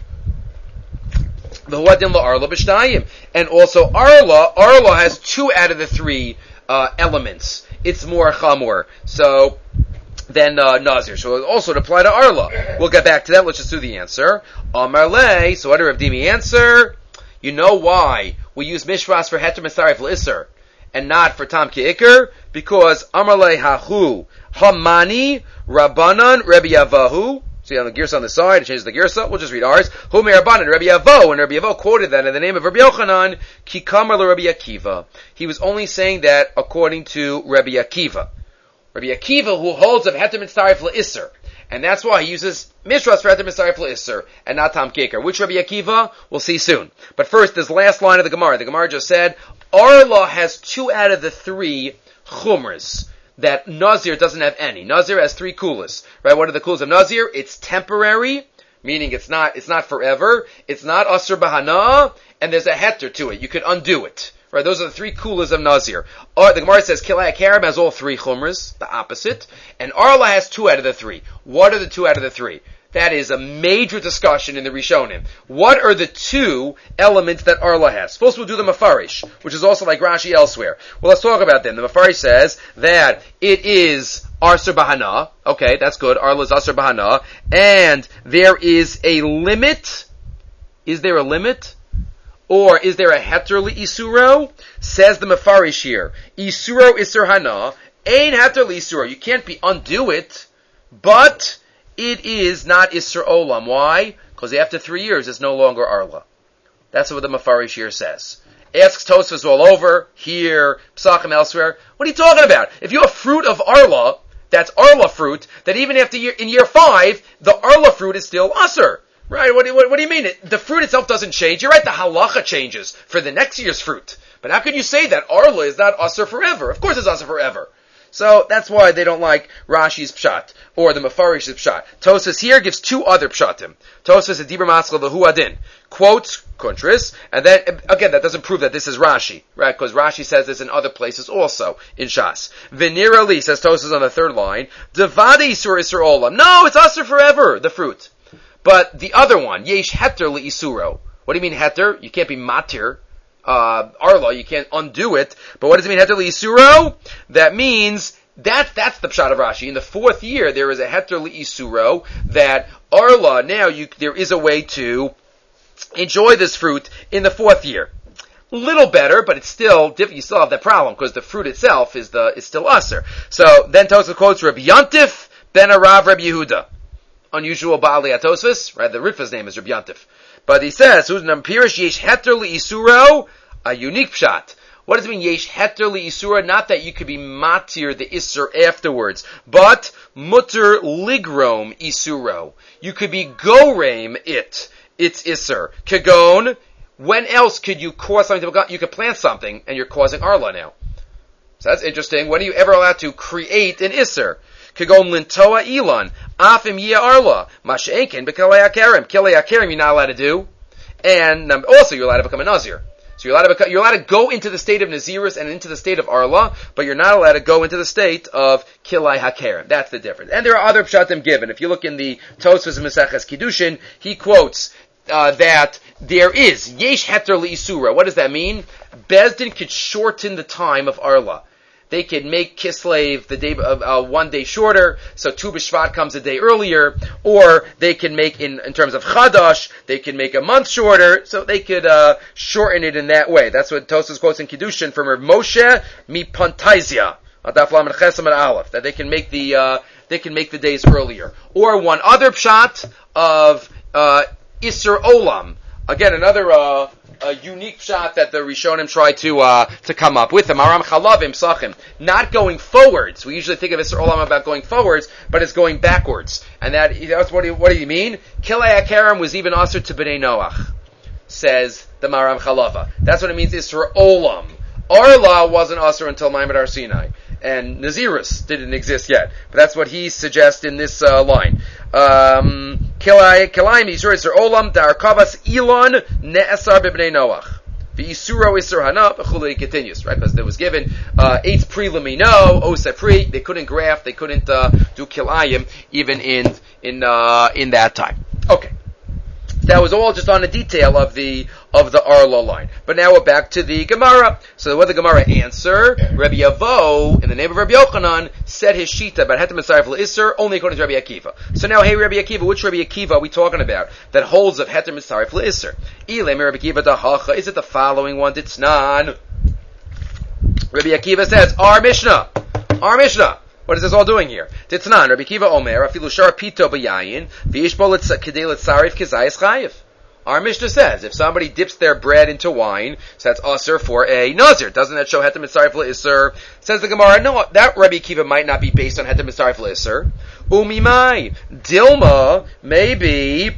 A: V'huadin la'arla b'shnayim. And also Arla has 2 out of the 3 elements. It's more chamor. So, than Nazir. So also to apply to Arla. We'll get back to that. Let's just do the answer. Amar le, so what did Rav Dimi answer? You know why we use Mishras for Heter Mitzaref L'Isser and not for Tam Ke'ikr? Because Amar le hahu hamani Rabbanan Rebbe Yavahu. See on the Girsa on the side, it changes the Girsa. We'll just read ours. Hu me Rabbanan Rebbe Yavo, and Rebbe Yavo quoted that in the name of Rabbi Yochanan, Ki Kamar le Rebbe Akiva. He was only saying that according to Rebbe Akiva. Rabbi Akiva, who holds of Heter Mitzaref L'Isser, And that's why he uses Mishras for Heter Mitzaref L'Isser and not Tam Keker. Which Rabbi Akiva? We'll see soon. But first, this last line of the Gemara. The Gemara just said, Arla has 2 out of the 3 chumras that Nazir doesn't have any. Nazir has 3 kulas. Right? What are the kulas of Nazir? It's temporary, meaning it's not forever. It's not Asr Bahana, and there's a heter to it. You could undo it. Right, those are the 3 kulas of Nazir. The Gemara says Kilei HaKerem has all 3 chumras, the opposite, and Arla has 2 out of the 3. What are the 2 out of the 3? That is a major discussion in the Rishonim. What are the 2 elements that Arla has? First we'll do the Mafarish, which is also like Rashi elsewhere. Well, let's talk about them. The Mafarish says that it is Asr Bahana. Okay, that's good. Arla is Asr Bahana. And there is a limit. Is there a limit? Or is there a heter li-isuro? Says the Mefarish here. Isuro isur hana. Ein heter li-isuro. You can't undo it, but it is not isur olam. Why? Because after 3 years, it's no longer arla. That's what the Mefarish here says. Asks Tosfos all over, here, Psachim elsewhere. What are you talking about? If you have fruit of arla, that's arla fruit, that even after in year 5, the arla fruit is still asur. Right, what do you mean? The fruit itself doesn't change. You're right, the halacha changes for the next year's fruit. But how could you say that Arla is not Asr forever? Of course it's Asr forever. So that's why they don't like Rashi's pshat, or the Mefarish's pshat. Tosfos here gives 2 other pshatim. Tosfos at Dibur Maskal the Huadin quotes Kuntris, and then, again, that doesn't prove that this is Rashi, right? Because Rashi says this in other places also, in Shas. Venira Li, says Tosfos on the 3rd line, Devade Isur Isur Olam. No, it's Asr forever, the fruit. But the other one, Yesh Heter Li'isuro. What do you mean Heter? You can't be Matir. Arla, you can't undo it. But what does it mean Heter Li'isuro? That means, that's the Pshat of Rashi. In the 4th year, there is a Heter Li'isuro that Arla, now there is a way to enjoy this fruit in the 4th year. Little better, but it's still different. You still have that problem because the fruit itself is still Asr. So then Tosfos quotes Rabbi Yantif ben Arav Rabbi Yehuda. Unusual Ba'ali Atosfos, right? The Ritva's name is Rabbi Yantif. But he says, Pirish Yesh Heter Li'isuro, a unique pshat. What does it mean, Yesh Heter Li'isuro? Not that you could be matir, the isur, afterwards, but mutter ligrom isuro. You could be goreim it's isur. Kagon, when else could you cause something to become, you could plant something, and you're causing arla now. So that's interesting. When are you ever allowed to create an isur? Kagon lintoa ilan, afim yeh arla, masha'enkin b'kalei hakerem. Kilei hakerem you're not allowed to do, and also you're allowed to become a nazir. So you're allowed to go into the state of nazirus and into the state of arla, but you're not allowed to go into the state of kilei hakerem. That's the difference. And there are other pshatim given. If you look in the Tosfos Maseches Kiddushin, he quotes that there is yesh heter li'isura. What does that mean? Bezdin could shorten the time of arla. They could make Kislev the day 1 day shorter, so Tu B'Shvat comes a day earlier, or they can make in terms of Chadash, they can make a month shorter, so they could shorten it in that way. That's what Tosfos quotes in Kiddushin from Rav Moshe Mipantaizia, Adaf Lamed Chesam and Aleph, that they can make the days earlier. Or one other pshat of Isser Olam. Again, another a unique pshat that the Rishonim try to come up with. The Maram Chalavim Sachim, not going forwards. We usually think of Isser Olam about going forwards, but it's going backwards. And that's what do you mean? Kilei HaKerem was even Asr to B'nai Noach, says the Maram Chalava. That's what it means, Isser Olam. Arla wasn't Asr until Ma'amad Har Sinai. And Nazirus didn't exist yet. But that's what he suggests in this line. Kilayim Yisur Isur Olam Da'arkavas Elon Ne'asar B'bnei Noach. V'Yisuro Isur Hana B'chulei continues, right? Because there was given eight pre lamino, osa pre. They couldn't graft, they couldn't do kilayim even in that time. Okay. That was all just on a detail of the Arla line. But now we're back to the Gemara. So what did the Gemara answer? Rabbi Yavo, in the name of Rabbi Yochanan, said his shita about Heter Mitzaref L'Isser only according to Rabbi Akiva. So now, hey Rabbi Akiva, which Rabbi Akiva are we talking about that holds of Heter Mitzaref L'Isser? Ilem Rabbi Akiva Dahacha, is it the following one? Ditznan. Rabbi Akiva says, Our Mishnah. What is this all doing here? Titnan, Rabbi Akiva Omer, afilu shar pito b'yayin, v'yish bo kedei l'tzarif kezayis chayiv. Our Mishnah says, if somebody dips their bread into wine, so that's usher for a nazir. Doesn't that show heter mitzaref l'isser? Says the Gemara, no, that Rabbi Akiva might not be based on heter mitzaref l'isser. Umimai, Dilma, maybe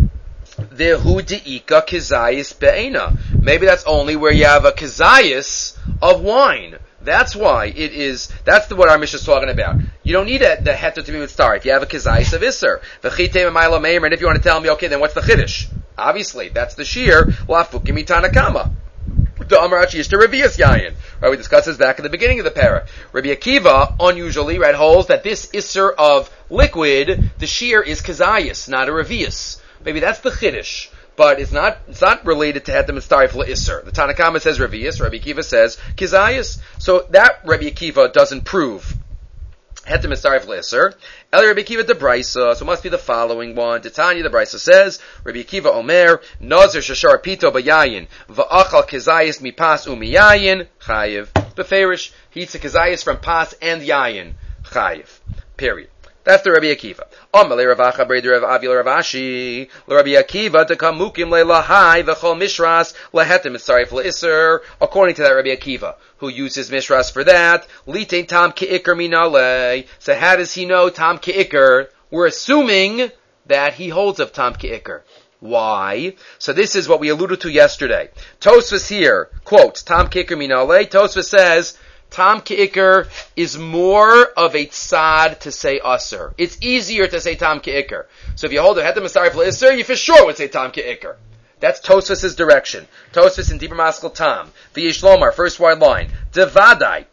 A: the hudiika kizayis be'ena. Maybe that's only where you have a kizayis of wine. That's why it is, what our Mishnah is talking about. You don't need the heter to be mitzaref. If you have a kizayis of isser. And if you want to tell me, okay, then what's the chiddush? Obviously, that's the shear. Lafukim itanakama. The Amarachi is to Revius Yayin. Right, we discussed this back at the beginning of the para. Rabbi Akiva, unusually, right, holds that this isser of liquid, the shear is kazayis, not a Revius. Maybe that's the chiddush. But it's not related to heter mitzaref l'isser. The Tanakama says Revius, Rabbi Akiva says kazayis. So that Rabbi Akiva doesn't prove heter mitzaref l'isser. El Rabbi Akiva de Braisa, so it must be the following one. Titania, the Braisa says, Rabbi Akiva Omer, Nazir shashar pito bayayin, va'achal kizayis mipas umiyayin, chayiv. Beferish, he eats a kizayis from pas and yayin, chayiv. Period. That's the Rabbi Akiva. Amalei Ravacha Breder Rav Avi Ravashi, Rabbi Akiva to kamukim le'lahai v'chol mishras lehetem mitzaref le'isser. According to that Rabbi Akiva, who uses mishras for that, litein tam ke'ikr minalei. So how does he know tam ke'ikr? We're assuming that he holds of tam ke'ikr. Why? So this is what we alluded to yesterday. Tosfos here quotes tam ke'ikr minalei. Tosfos says tam ke'ikr is more of a tzad to say aser. It's easier to say tam ke'ikr. So if you hold a heter mitzaref l'isser, you for sure would say tam ke'ikr. That's Tosfos' direction. Tosfos in Deeper Maskell Tam. V'yesh lomar, first wide line. Devadai.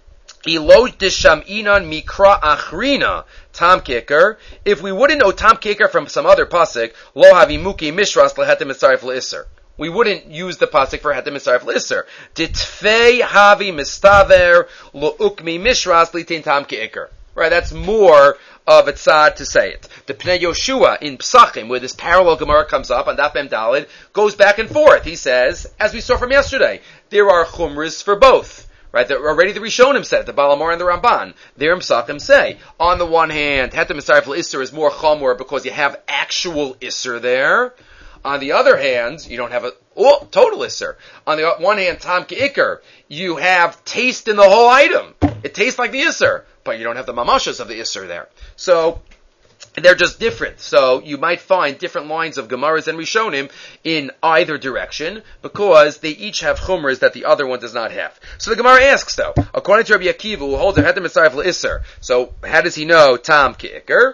A: Ilo disham'inan mikra achrina. Tam ke'ikr. If we wouldn't know tam ke'ikr from some other pasuk, lo havimuki mishras leheter mitzaref l'isser. We wouldn't use the pasuk for heter mitzaref l'isser. Ditfei havi mistaver lo ukmi mishras litin tam ke'ikr. Right, that's more of a tzad to say it. The Pnei Yoshua in Psachim, where this parallel Gemara comes up on Daf Mem Daled, goes back and forth. He says, as we saw from yesterday, there are chumras for both. Right, already the Rishonim said it, the Balamor and the Ramban. There in Psachim say, on the one hand, heter mitzaref l'isser is more chumra because you have actual isser there. On the other hand, you don't have total isser. On the one hand, tam ke'ikr, you have taste in the whole item. It tastes like the isser, but you don't have the mamashas of the isser there. So, they're just different. So, you might find different lines of Gemaras and Rishonim in either direction, because they each have chumras that the other one does not have. So the Gemara asks though, according to Rabbi Akiva, who holds a heter mitzaref l'isser, so how does he know tam ke'ikr?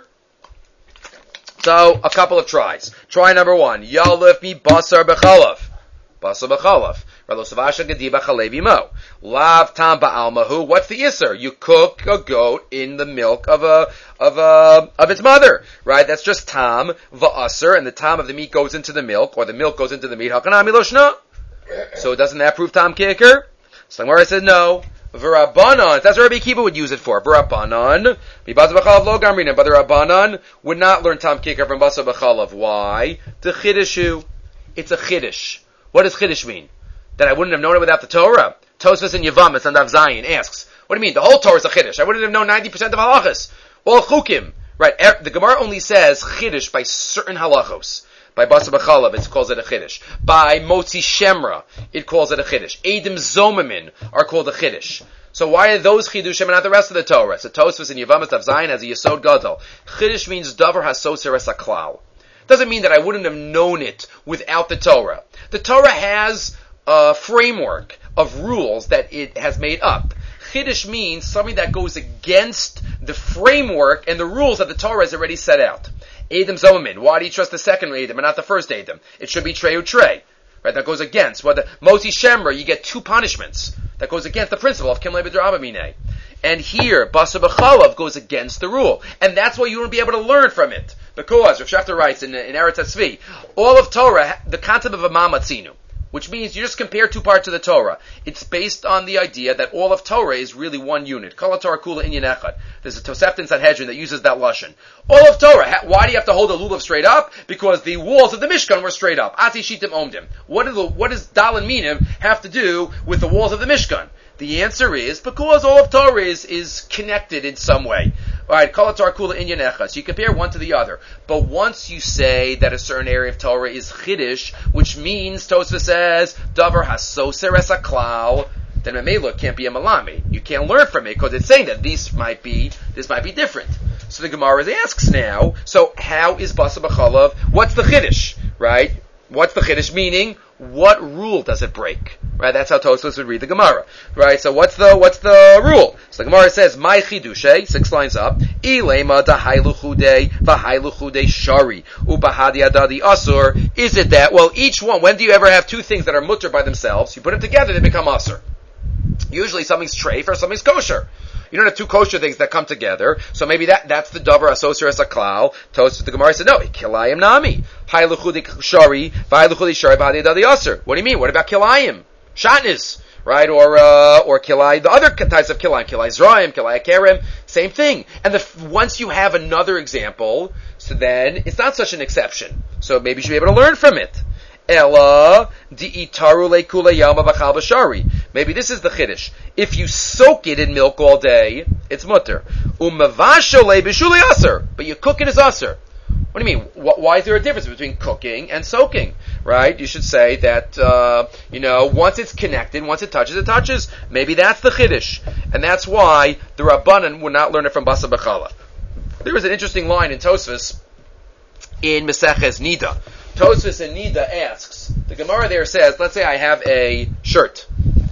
A: So, a couple of tries. Try number one. Yalef mi basar b'chalav. Basar b'chalav. Ralosavasha gediba chalevi mo. Lav tam ba'almahu. What's the isser? You cook a goat in the milk of its mother. Right? That's just tam va'asar, and the tam of the meat goes into the milk, or the milk goes into the meat. Hakanami loshna. So doesn't that prove tam ke'ikr? So Gemara said no. V'Rabbanan, that's what Rabbi Akiva would use it for. V'Rabbanan, but the Rabbanan would not learn tam ke'ikr from basar b'chalav. Why? The chiddushu. It's a chiddush. What does chiddush mean? That I wouldn't have known it without the Torah? Tosfos in Yevamos on Daf Zayin asks, what do you mean? The whole Torah is a chiddush. I wouldn't have known 90% of halachas. Well, chukim. Right, the Gemara only says chiddush by certain halachos. By basar b'chalav, it calls it a chiddush. By motzi shemra, it calls it a chiddush. Eidim zomamin are called a chiddush. So why are those chidushim and not the rest of the Torah? So Tosfos in Yevamos Daf Zayin has a yesod gadol. Chiddush means davar hasoser es haklal. Doesn't mean that I wouldn't have known it without the Torah. The Torah has a framework of rules that it has made up. Chiddush means something that goes against the framework and the rules that the Torah has already set out. Edom Zomamin. Why do you trust the second Edom and not the first Edom? It should be Trey Trey. Right? That goes against. Well, the Moti Shemra, you get two punishments. That goes against the principle of Kim Lebed Rabamine. And here, Basar B'chalav goes against the rule. And that's why you won't be able to learn from it. Because, Rav Shafter writes in Eretz HaSvi, all of Torah, the concept of a mamatzinu, which means you just compare two parts of the Torah. It's based on the idea that all of Torah is really one unit. Kol HaTorah Kula Inyan Echad. There's a Tosefta in Sanhedrin that uses that lashon. All of Torah. Why do you have to hold a lulav straight up? Because the walls of the Mishkan were straight up. Ati Shitim Omdim. What does Dal and Minim have to do with the walls of the Mishkan? The answer is because all of Torah is connected in some way. Alright, kol haTorah kula inyan echad. So you compare one to the other. But once you say that a certain area of Torah is chiddush, which means, Tosfos says, davar hasoser es haklal, then Mamela can't be a malami. You can't learn from it because it's saying that this might be different. So the Gemara asks now, so how is Basa B'chalav? What's the chiddush, right? What's the chiddush? Meaning, what rule does it break? Right? That's how Tosfos would read the Gemara. Right? So what's the rule? So the Gemara says, my chidushe, 6 lines up, ilema dahailu chude, vahailu chude shari, ubahadi adadi asur. Is it that, well, each one, when do you ever have two things that are mutter by themselves? You put them together, they become asur. Usually something's treif or something's kosher. You don't have two kosher things that come together, so maybe that's the davar asoser as a klal. The Gemara said, no, kilayim nami. Hailuchudi shari, vailuchudi shari, v'hadiyadadi aser. What do you mean? What about kilayim? Shatnis, right? Or kilay, the other types of kilayim, kilay zraim, kilay kerem, same thing. And once you have another example, so then it's not such an exception. So maybe you should be able to learn from it. Ella di'itaru lekula yama b'chal b'shari. Maybe this is the chiddush. If you soak it in milk all day, it's mutter. Umavasho le b'shuli aser, but you cook it as aser. What do you mean? Why is there a difference between cooking and soaking? Right? You should say that once it's connected, once it touches. Maybe that's the chiddush, and that's why the Rabbanan would not learn it from Basa B'chalav. There was an interesting line in Tosfos in Meseches Nida. Tosfos in Nida asks, the Gemara there says, let's say I have a shirt,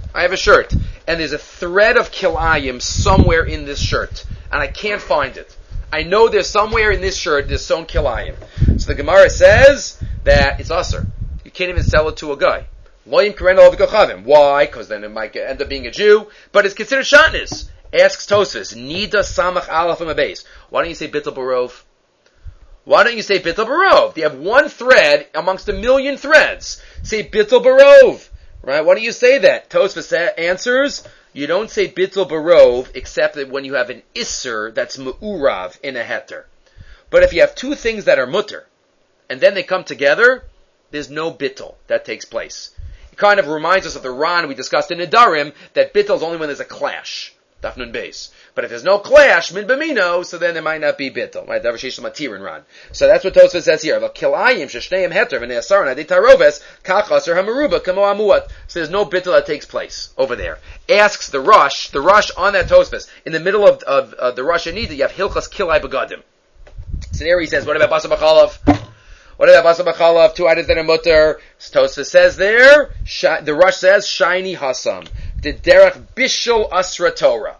A: and there's a thread of kilayim somewhere in this shirt, and I can't find it. I know there's somewhere in this shirt there's sewn kilayim. So the Gemara says that it's aser. You can't even sell it to a guy. Why? Because then it might end up being a Jew, but it's considered shatnis. Asks Tosfos, Nida samach alaf base. Why don't you say bittul barov? Why don't you say bittul barov? You have one thread amongst a million threads. Say bittul barov, right? Why don't you say that? Tosfos answers, you don't say bittul barov except that when you have an isser that's mu'urav in a heter. But if you have two things that are mutter, and then they come together, there's no bittul that takes place. It kind of reminds us of the Ran we discussed in Nedarim, that bittul is only when there's a clash. Daf Nun Beis. But if there's no clash, min b'mino, so then there might not be bittul. Right? Davar sheish matir and ran. So that's what Tosfos says here. V'kilayim sheshneim heter v'ne'asar nadi taroves kach aser hamaruba kamo amuat. So there's no bittul that takes place over there. Asks the Rush on that Tosfos, in the middle of the Rush and Nida, you have hilchas kilai begadim. So there he says, what about Basa B'chalav? What about Basa B'chalav? Two items that are mutter. Tosfos says there, the Rush says, shiny hasam. The derech bishul asra Torah.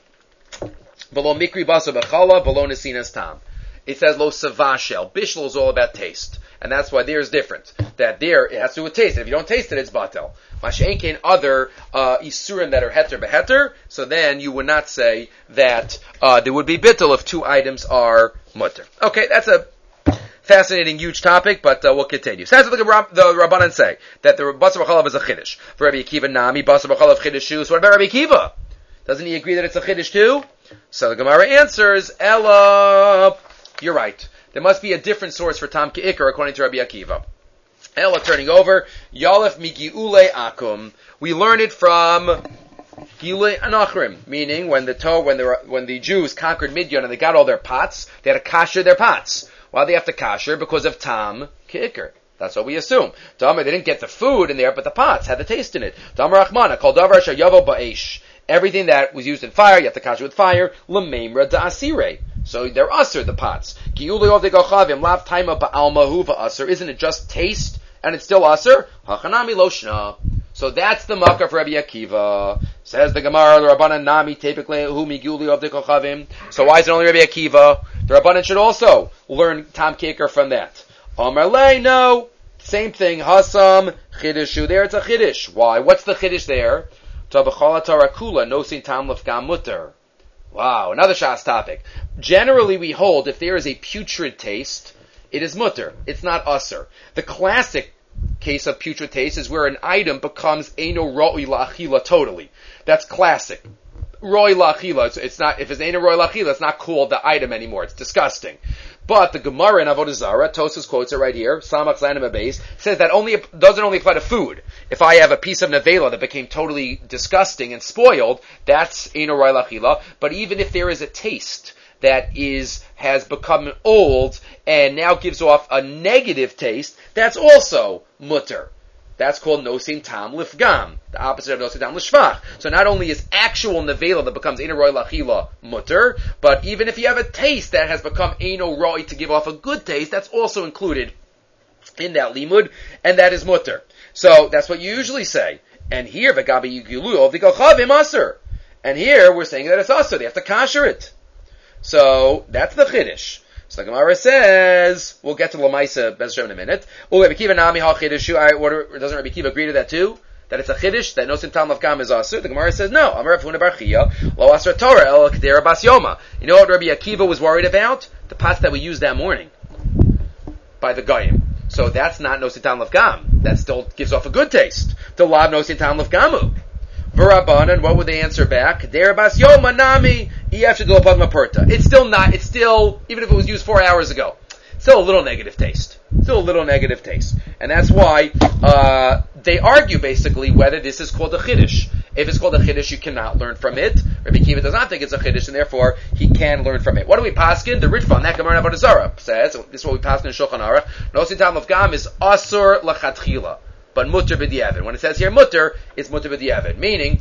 A: Below mikri basa b'chala, below nesinas tam. It says lo savashel. Bishul is all about taste. And that's why there is different. That there, it has to do with taste. And if you don't taste it, it's batel. Masha'enkein other isurim that are heter beheter, so then you would not say that there would be bittul if two items are mutter. Okay, that's a fascinating, huge topic, but we'll continue. So that's what the Rabbanan say, that the Basa B'chalav is a chiddush. For Rabbi Akiva Nami, Basa B'chalav chiddush. So what about Rabbi Akiva? Doesn't he agree that it's a chiddush too? So the Gemara answers, Ella, you're right. There must be a different source for Tam Ke'ikar according to Rabbi Akiva. Ella, turning over, Yalef Migi'ule Akum. We learn it from Gilei Anachrim, meaning when the Jews conquered Midian and they got all their pots, they had to kasher their pots. Why do they have to kasher? Because of Tam Ke'ikar. That's what we assume. Damar, they didn't get the food in there, but the pots had the taste in it. Damar Rachmana, Kol Davar Shayavo Ba'esh. Everything that was used in fire, you have to kasher with fire. L'meimra da'asire. So they're usher, the pots. Gi'ulei of the gochavim, lav taima ba'alma huva usher. Isn't it just taste, and it's still usher? Hachanami loshna. So that's the makkah for Rabbi Akiva. Says the Gemara, the Rabbanan nami typically hu migi'ulei of the gochavim. So why is it only Rabbi Akiva? The Rabbanan should also learn Tam Ke'ikar from that. Amar lei, no. Same thing. Hasam, chidushu. There it's a chiddush. Why? What's the chiddush there? Wow, another Shas topic. Generally we hold if there is a putrid taste, it is mutter. It's not usser. The classic case of putrid taste is where an item becomes eino roi la'achila totally. That's classic. Roi la'achila. It's not, if it's eino roi la'achila, it's not called the item anymore. It's disgusting. But the Gemara in Avodah Zarah, Tosfos quotes it right here, Samach Zanim Abayis, says that doesn't only apply to food. If I have a piece of nevela that became totally disgusting and spoiled, that's Eino Roi Lachila. But even if there is a taste that has become old and now gives off a negative taste, that's also mutter. That's called nosin tam lifgam, the opposite of nosin tam lishvach. So not only is actual nevela that becomes eino roi lachila mutter, but even if you have a taste that has become eino roi to give off a good taste, that's also included in that limud, and that is mutter. So that's what you usually say. And here, v'gabi yigilu v'galchavim aser. And here we're saying that it's aser. They have to kasher it. So that's the chiddush. So the Gemara says, we'll get to Lamaisa Bez Hashem in a minute. Doesn't Rabbi Kiva agree to that too? That it's a chiddush, that nosin tam lafgam is asur? The Gemara says, no. Amar Rav Huna bar Chia, lo asur Torah, el kedera bas yoma. You know what Rabbi Akiva was worried about? The pots that we used that morning by the Goyim. So that's not nosin tam lafgam. That still gives off a good taste. The lav nosin tam lafgamu. V'Rabbanan, what would they answer back? Derabas Yoma Nami It's still, even if it was used 4 hours ago, still a little negative taste. And that's why, they argue basically whether this is called a chiddush. If it's called a chiddush, you cannot learn from it. Rabbi Kiva does not think it's a chiddush, and therefore he can learn from it. What do we paskin? The Ritva, that Gemara Avodah Zarah says, this is what we paskin in Shulchan Aruch, Nosin Tam of Gam is Asur Lachatchila. But mutter b'di'evid. When it says here mutter, it's mutter b'di'evid. Meaning,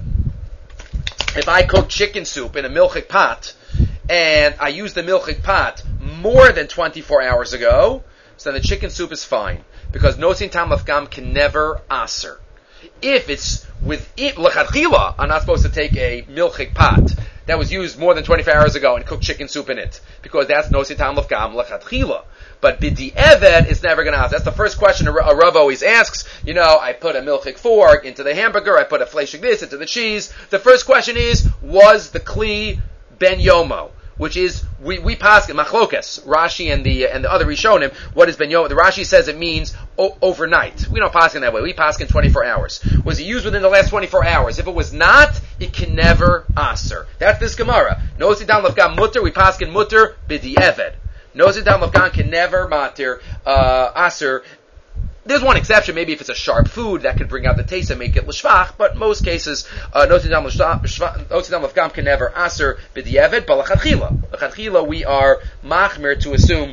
A: if I cook chicken soup in a milchik pot, and I use the milchik pot more than 24 hours ago, so then the chicken soup is fine. Because nosin tam lafgam can never aser. If it's with it, l'chadchila, I'm not supposed to take a milchik pot that was used more than 24 hours ago and cook chicken soup in it. Because that's nosin tam lafgam l'chadchila. But b'di'evet is never going to ask. That's the first question a Rav always asks. You know, I put a milchik fork into the hamburger, I put a fleshik this into the cheese. The first question is, was the kli ben yomo? Which is, we pass in machlokas, Rashi and the other Rishonim, what is ben yomo? The Rashi says it means overnight. We don't pass in that way. We pass in 24 hours. Was it used within the last 24 hours? If it was not, it can never aser. That's this Gemara. No sidam lefgam mutter, we pass in mutter b'di'evet. Nosin tam lafgan can never matir aser. There's one exception, maybe if it's a sharp food that could bring out the taste and make it l'shvach, but most cases, nosin tam lafgam can never aser b'di'evet, but l'chadchila we are machmir to assume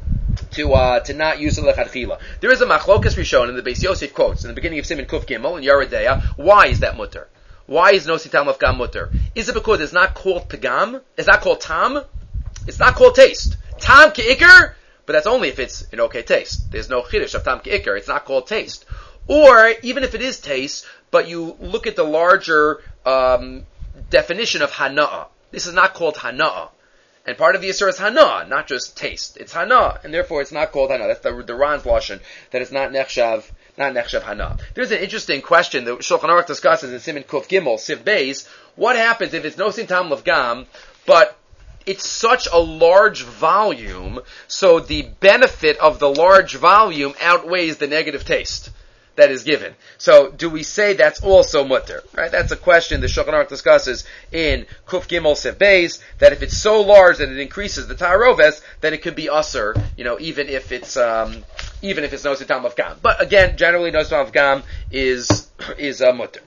A: to not use the l'chadchila. There is a machlokas Rishon in the Beis Yosef quotes in the beginning of Siman Kuf Gimel in Yoreh Deah. Why is that mutter? Why is nosin tam lafgam mutter? Is it because it's not called pagam? It's not called tam? It's not called taste. Tam ke'ikr, but that's only if it's an okay taste. There's no chiddush of tam ke'ikr. It's not called taste. Or, even if it is taste, but you look at the larger definition of hana'ah. This is not called hana'ah. And part of the Yisur is hana'ah, not just taste. It's hana'ah, and therefore it's not called hana'ah. That's the Ran's lashon, that it's not nechshav hana'ah. There's an interesting question that Shulchan Aruch discusses in Siman Kuf Gimel, Siv Beis. What happens if it's nosin tam lefgam, but it's such a large volume, so the benefit of the large volume outweighs the negative taste that is given. So, do we say that's also mutter? Right? That's a question the Shulchan Aruch discusses in Kuf Gimel Sev Beis, that if it's so large that it increases the ta'aroves, then it could be aser, even if it's nosin tam lefgam. But again, generally nosin tam lefgam is mutter.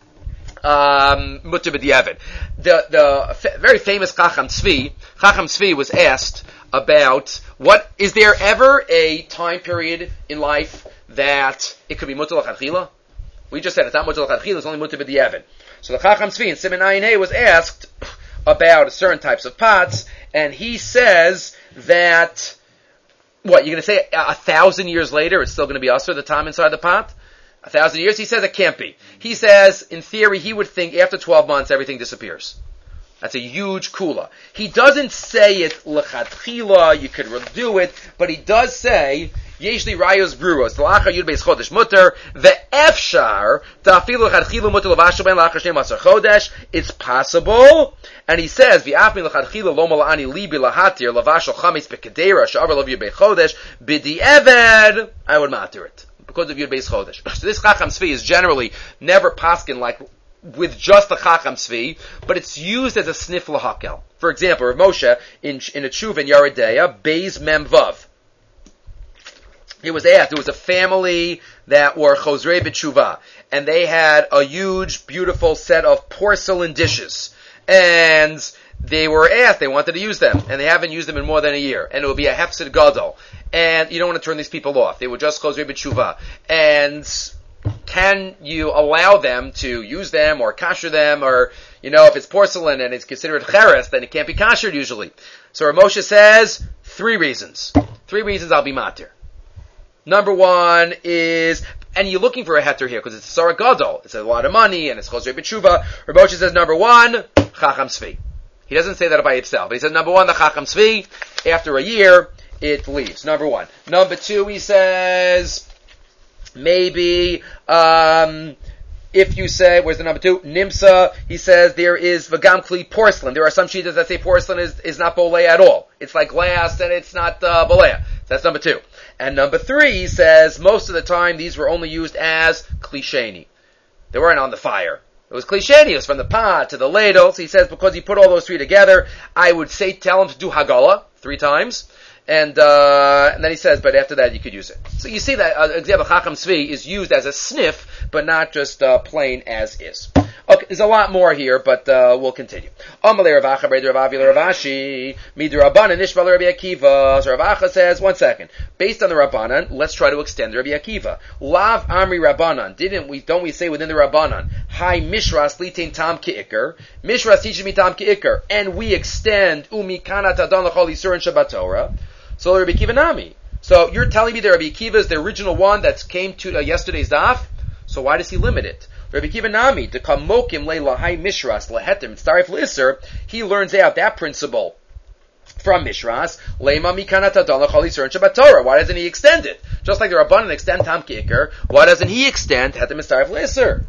A: Mutter b'di'evet. The very famous Chacham Tzvi was asked about is there ever a time period in life that it could be mutter l'chadchila? We just said it's not mutter l'chadchila, it's only mutter b'di'evet. So the Chacham Tzvi in Siman Ayin Hey was asked about certain types of pots, and he says that, you're going to say 1,000 years later it's still going to be asur, the time inside the pot? 1,000 years? He says it can't be. He says, in theory, he would think after 12 months everything disappears. That's a huge kula. He doesn't say it l'chadchila, you could redo it, but he does say, Yeshli rayos bruros, l'achar yud beis chodesh mutter, ve'efshar, ta'afilu l'chadchila mutter l'vashal ben l'achar shnei masar chodesh, it's possible, and he says, v'afmin l'chadchila lo mala'ani libi lahatir, l'vashal chametz bekedera, sha'avar lo yud beis chodesh, b'di'eved, I would matter it. Because of Yud Beis Chodesh. So this Chacham Tzvi is generally never paskin like with just the Chacham Tzvi, but it's used as a sniff lahakel. For example, Rav Moshe in a tshuva in Yoreh Deah, Beis Mem Vav. He was asked, there was a family that were Chosrei B'tshuva, and they had a huge, beautiful set of porcelain dishes. And they were asked, they wanted to use them, and they haven't used them in more than a year, and it would be a hefsid gadol, and you don't want to turn these people off. They would just close Rebbe Tshuva. And can you allow them to use them or kasher them, or, if it's porcelain and it's considered cheres, then it can't be kashered usually. So Rav Moshe says, 3 reasons. 3 reasons I'll be matir. Number 1 is, and you're looking for a heter here, because it's Sarah Gadol. It's a lot of money, and it's called Rebbe Tshuva. Rav Moshe says, number 1, Chacham Tzvi. He doesn't say that by himself. He says, number 1, the Chacham Tzvi. After a year, it leaves. Number 1. Number 2, he says, maybe, if you say, where's the number 2? Nimsa, he says there is Vagam Kli porcelain. There are some shitas that say porcelain is not boleh at all. It's like glass and it's not boleh. That's number 2. And number 3, he says, most of the time these were only used as klisheni. They weren't on the fire. It was klisheni. It was from the pot to the ladle. So he says, because he put all those 3 together, I would say, tell him to do hagala 3 times. And then he says, but after that you could use it. So you see that example Chacham Tzvi is used as a sniff, but not just plain as is. Okay, there's a lot more here, but we'll continue. Amalei Rav Acha B'Rei Rav Avi Rav Ashi Midrabanan Nishbal Rabbi Akiva. So Rav Acha says, 1 second. Based on the Rabbanan, let's try to extend Rabbi Akiva. Lav Amri Rabbanan. Don't we say within the Rabbanan, Hai Mishras Litain Tam Ki'ikr. Mishras teaches me Tam Ki'ikr. And we extend Umikana Tadon L'chol Yisur and Shabbat Torah. So Rabbi Akiva Nami. So you're telling me that Rabbi Akiva is the original one that came to yesterday's daf? So why does he limit it? Rabbi Akiva Nami, to kamokim le'lahai mishras lehetim starif l'isser, he learns out that principle from Mishras. Le'ma mikana tadon l'chol yisur and Shabbat Torah. Why doesn't he extend it? Just like the Rabbanan extend Tam Ki'ikr, why doesn't he extend hetim starif l'isser?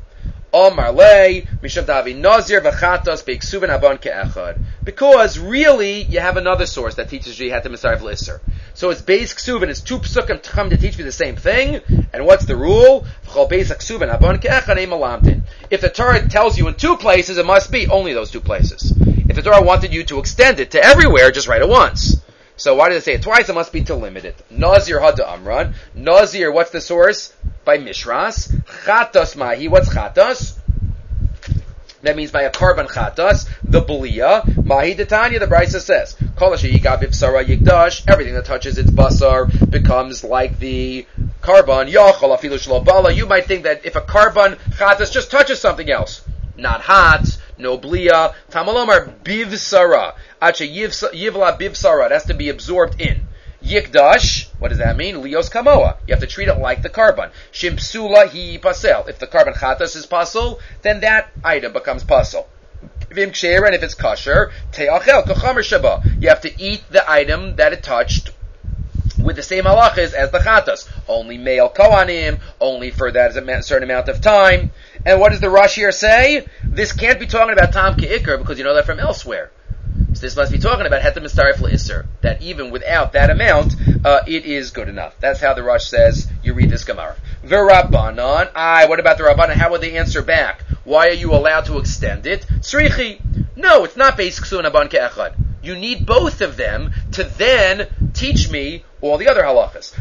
A: Because really, you have another source that teaches you hetem mitzaref l'isser. So it's beis ksuvin, it's 2 psukim come to teach me the same thing. And what's the rule? If the Torah tells you in 2 places, it must be only those 2 places. If the Torah wanted you to extend it to everywhere, just write it once. So why did it say it twice? It must be to limit it. Nazir hada amran. Nazir, what's the source? By Mishras. Chatas mahi. What's chatas? That means by a carbon chatas, the belia. Mahi detanya, the Brisa says. Kol asher yigav b'bsara yigdash. Everything that touches its basar becomes like the carbon. Yachol afilu shelo bala. You might think that if a carbon chatas just touches something else, not hot, no blia. Tamalomar bivsara. Acha yivla bivsara. It has to be absorbed in. Yikdash, what does that mean? Lios kamoa. You have to treat it like the carbon. Shimpsula hi pasel. If the carbon chatas is pasel, then that item becomes pasel. Vim ksher, and if it's kosher, te'achel kochamer shaba. You have to eat the item that it touched with the same halachas as the chatas. Only male kohanim, only for that certain amount of time. And what does the Rashi here say? This can't be talking about Tam Ki'ikr, because you know that from elsewhere. So this must be talking about hetem mitzaref l'isser, that even without that amount, it is good enough. That's how the Rosh says you read this Gemara. V'Rabbanan, what about the Rabbanan? How would they answer back? Why are you allowed to extend it? Tzrichi. No, it's not beis ksu naban ke'echad. You need both of them to then teach me all the other halachas.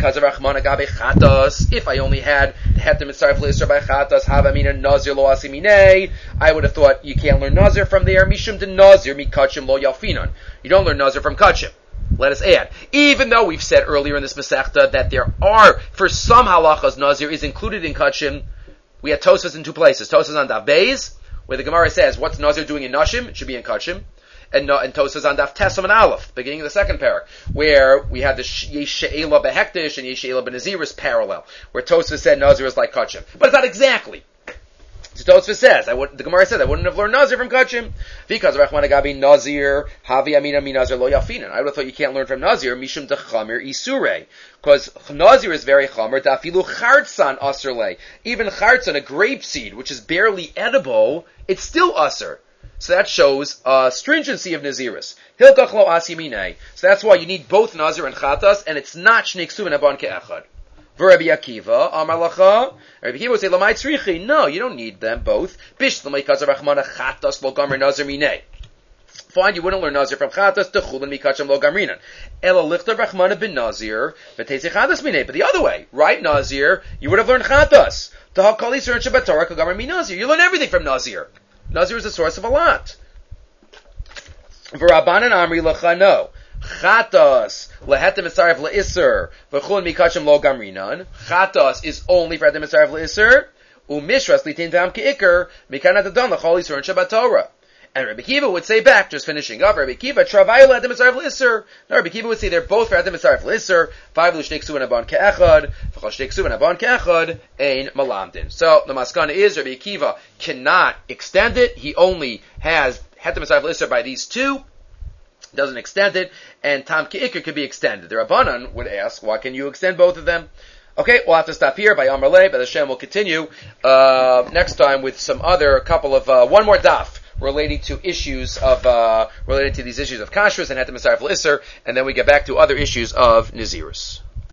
A: If I only had hetem mitzaref l'isser by chatas, havamina nazir lo asimine, I would have thought you can't learn nazir from there. Mishum de nazir mi kachim lo yalfinan. You don't learn nazir from kachim. Let us add, even though we've said earlier in this Masechta that there are, for some halachas, nazir is included in kachim. We had Tosfos in 2 places. Tosfos on Daf Beis, where the Gemara says, what's nazir doing in nashim? It should be in kachim. And Tosfos on Daf Tesam and Aleph, beginning of the second parak, where we had the Yesh She'ela Behektish and Yesh She'ela Benaziris parallel, where Tosfos said Nazir is like Kachim. But it's not exactly. So Tosfos says, the Gemara said, I wouldn't have learned Nazir from Kachim. Because Rachman Agabi Nazir, Havi Amina Mi Nazir Lo Yafinan. I would have thought you can't learn from Nazir, Mishum de Chamir Isure. Because Nazir is very Chamir, Dafilu Chartzan Aserle. Even Chartzan, a grape seed, which is barely edible, it's still Aser. So that shows stringency of Naziris. Hilkach lo asimine. So that's why you need both Nazir and Chatas, and it's not Shnei Ksuvin Aban Ke'echad. V'Rabbi Akiva, Amar Lacha, Rabbi Akiva would say, Lamai Tzrichi. No, you don't need them both. Bish Lamai Kazar Rachmana Chatas lo Gamer Nazir Minei. Fine, you wouldn't learn Nazir from Chatas, Techulin Mikacham lo Gamrinan. Ela Lichter Rachmana bin Nazir, V'Teitzi Chatas Minei. But the other way, right, Nazir, you would have learned Chatas. Tahakali Sur and Shabbat Torah Kagamer Mi Nazir. You learn everything from Nazir. Nazir is the source of a lot. V'Rabbanan Amri Lachano. Chatos lehetem mitzaref leisser v'chun mikachim lo gamrinan. Chatos is only for hetem mitzaref leisser. Umishras litin tam keikar mikanat adon lechol isur and Shabbat Torah. And Rabbi Kiva would say back, just finishing up, Rabbi Kiva travayu lehetem mitzaref leisser. No, Rabbi Kiva would say they're both for hetem mitzaref leisser. Five l'shtei ksuv and abon keechad v'chol shtei ksuv and abon keechad ein malamdin. So the maskana is Rabbi Kiva cannot extend it. He only has hetem mitzaref leisser by these two. Doesn't extend it, and Tam Ke'ikr could be extended. The Rabbanan would ask, why can you extend both of them? Okay, we'll have to stop here. By Amar Lei, by Hashem, we'll continue next time with some other couple of one more daf relating to issues of related to these issues of kashrus and hetem mitzaref l'isser, and then we get back to other issues of Nazirus.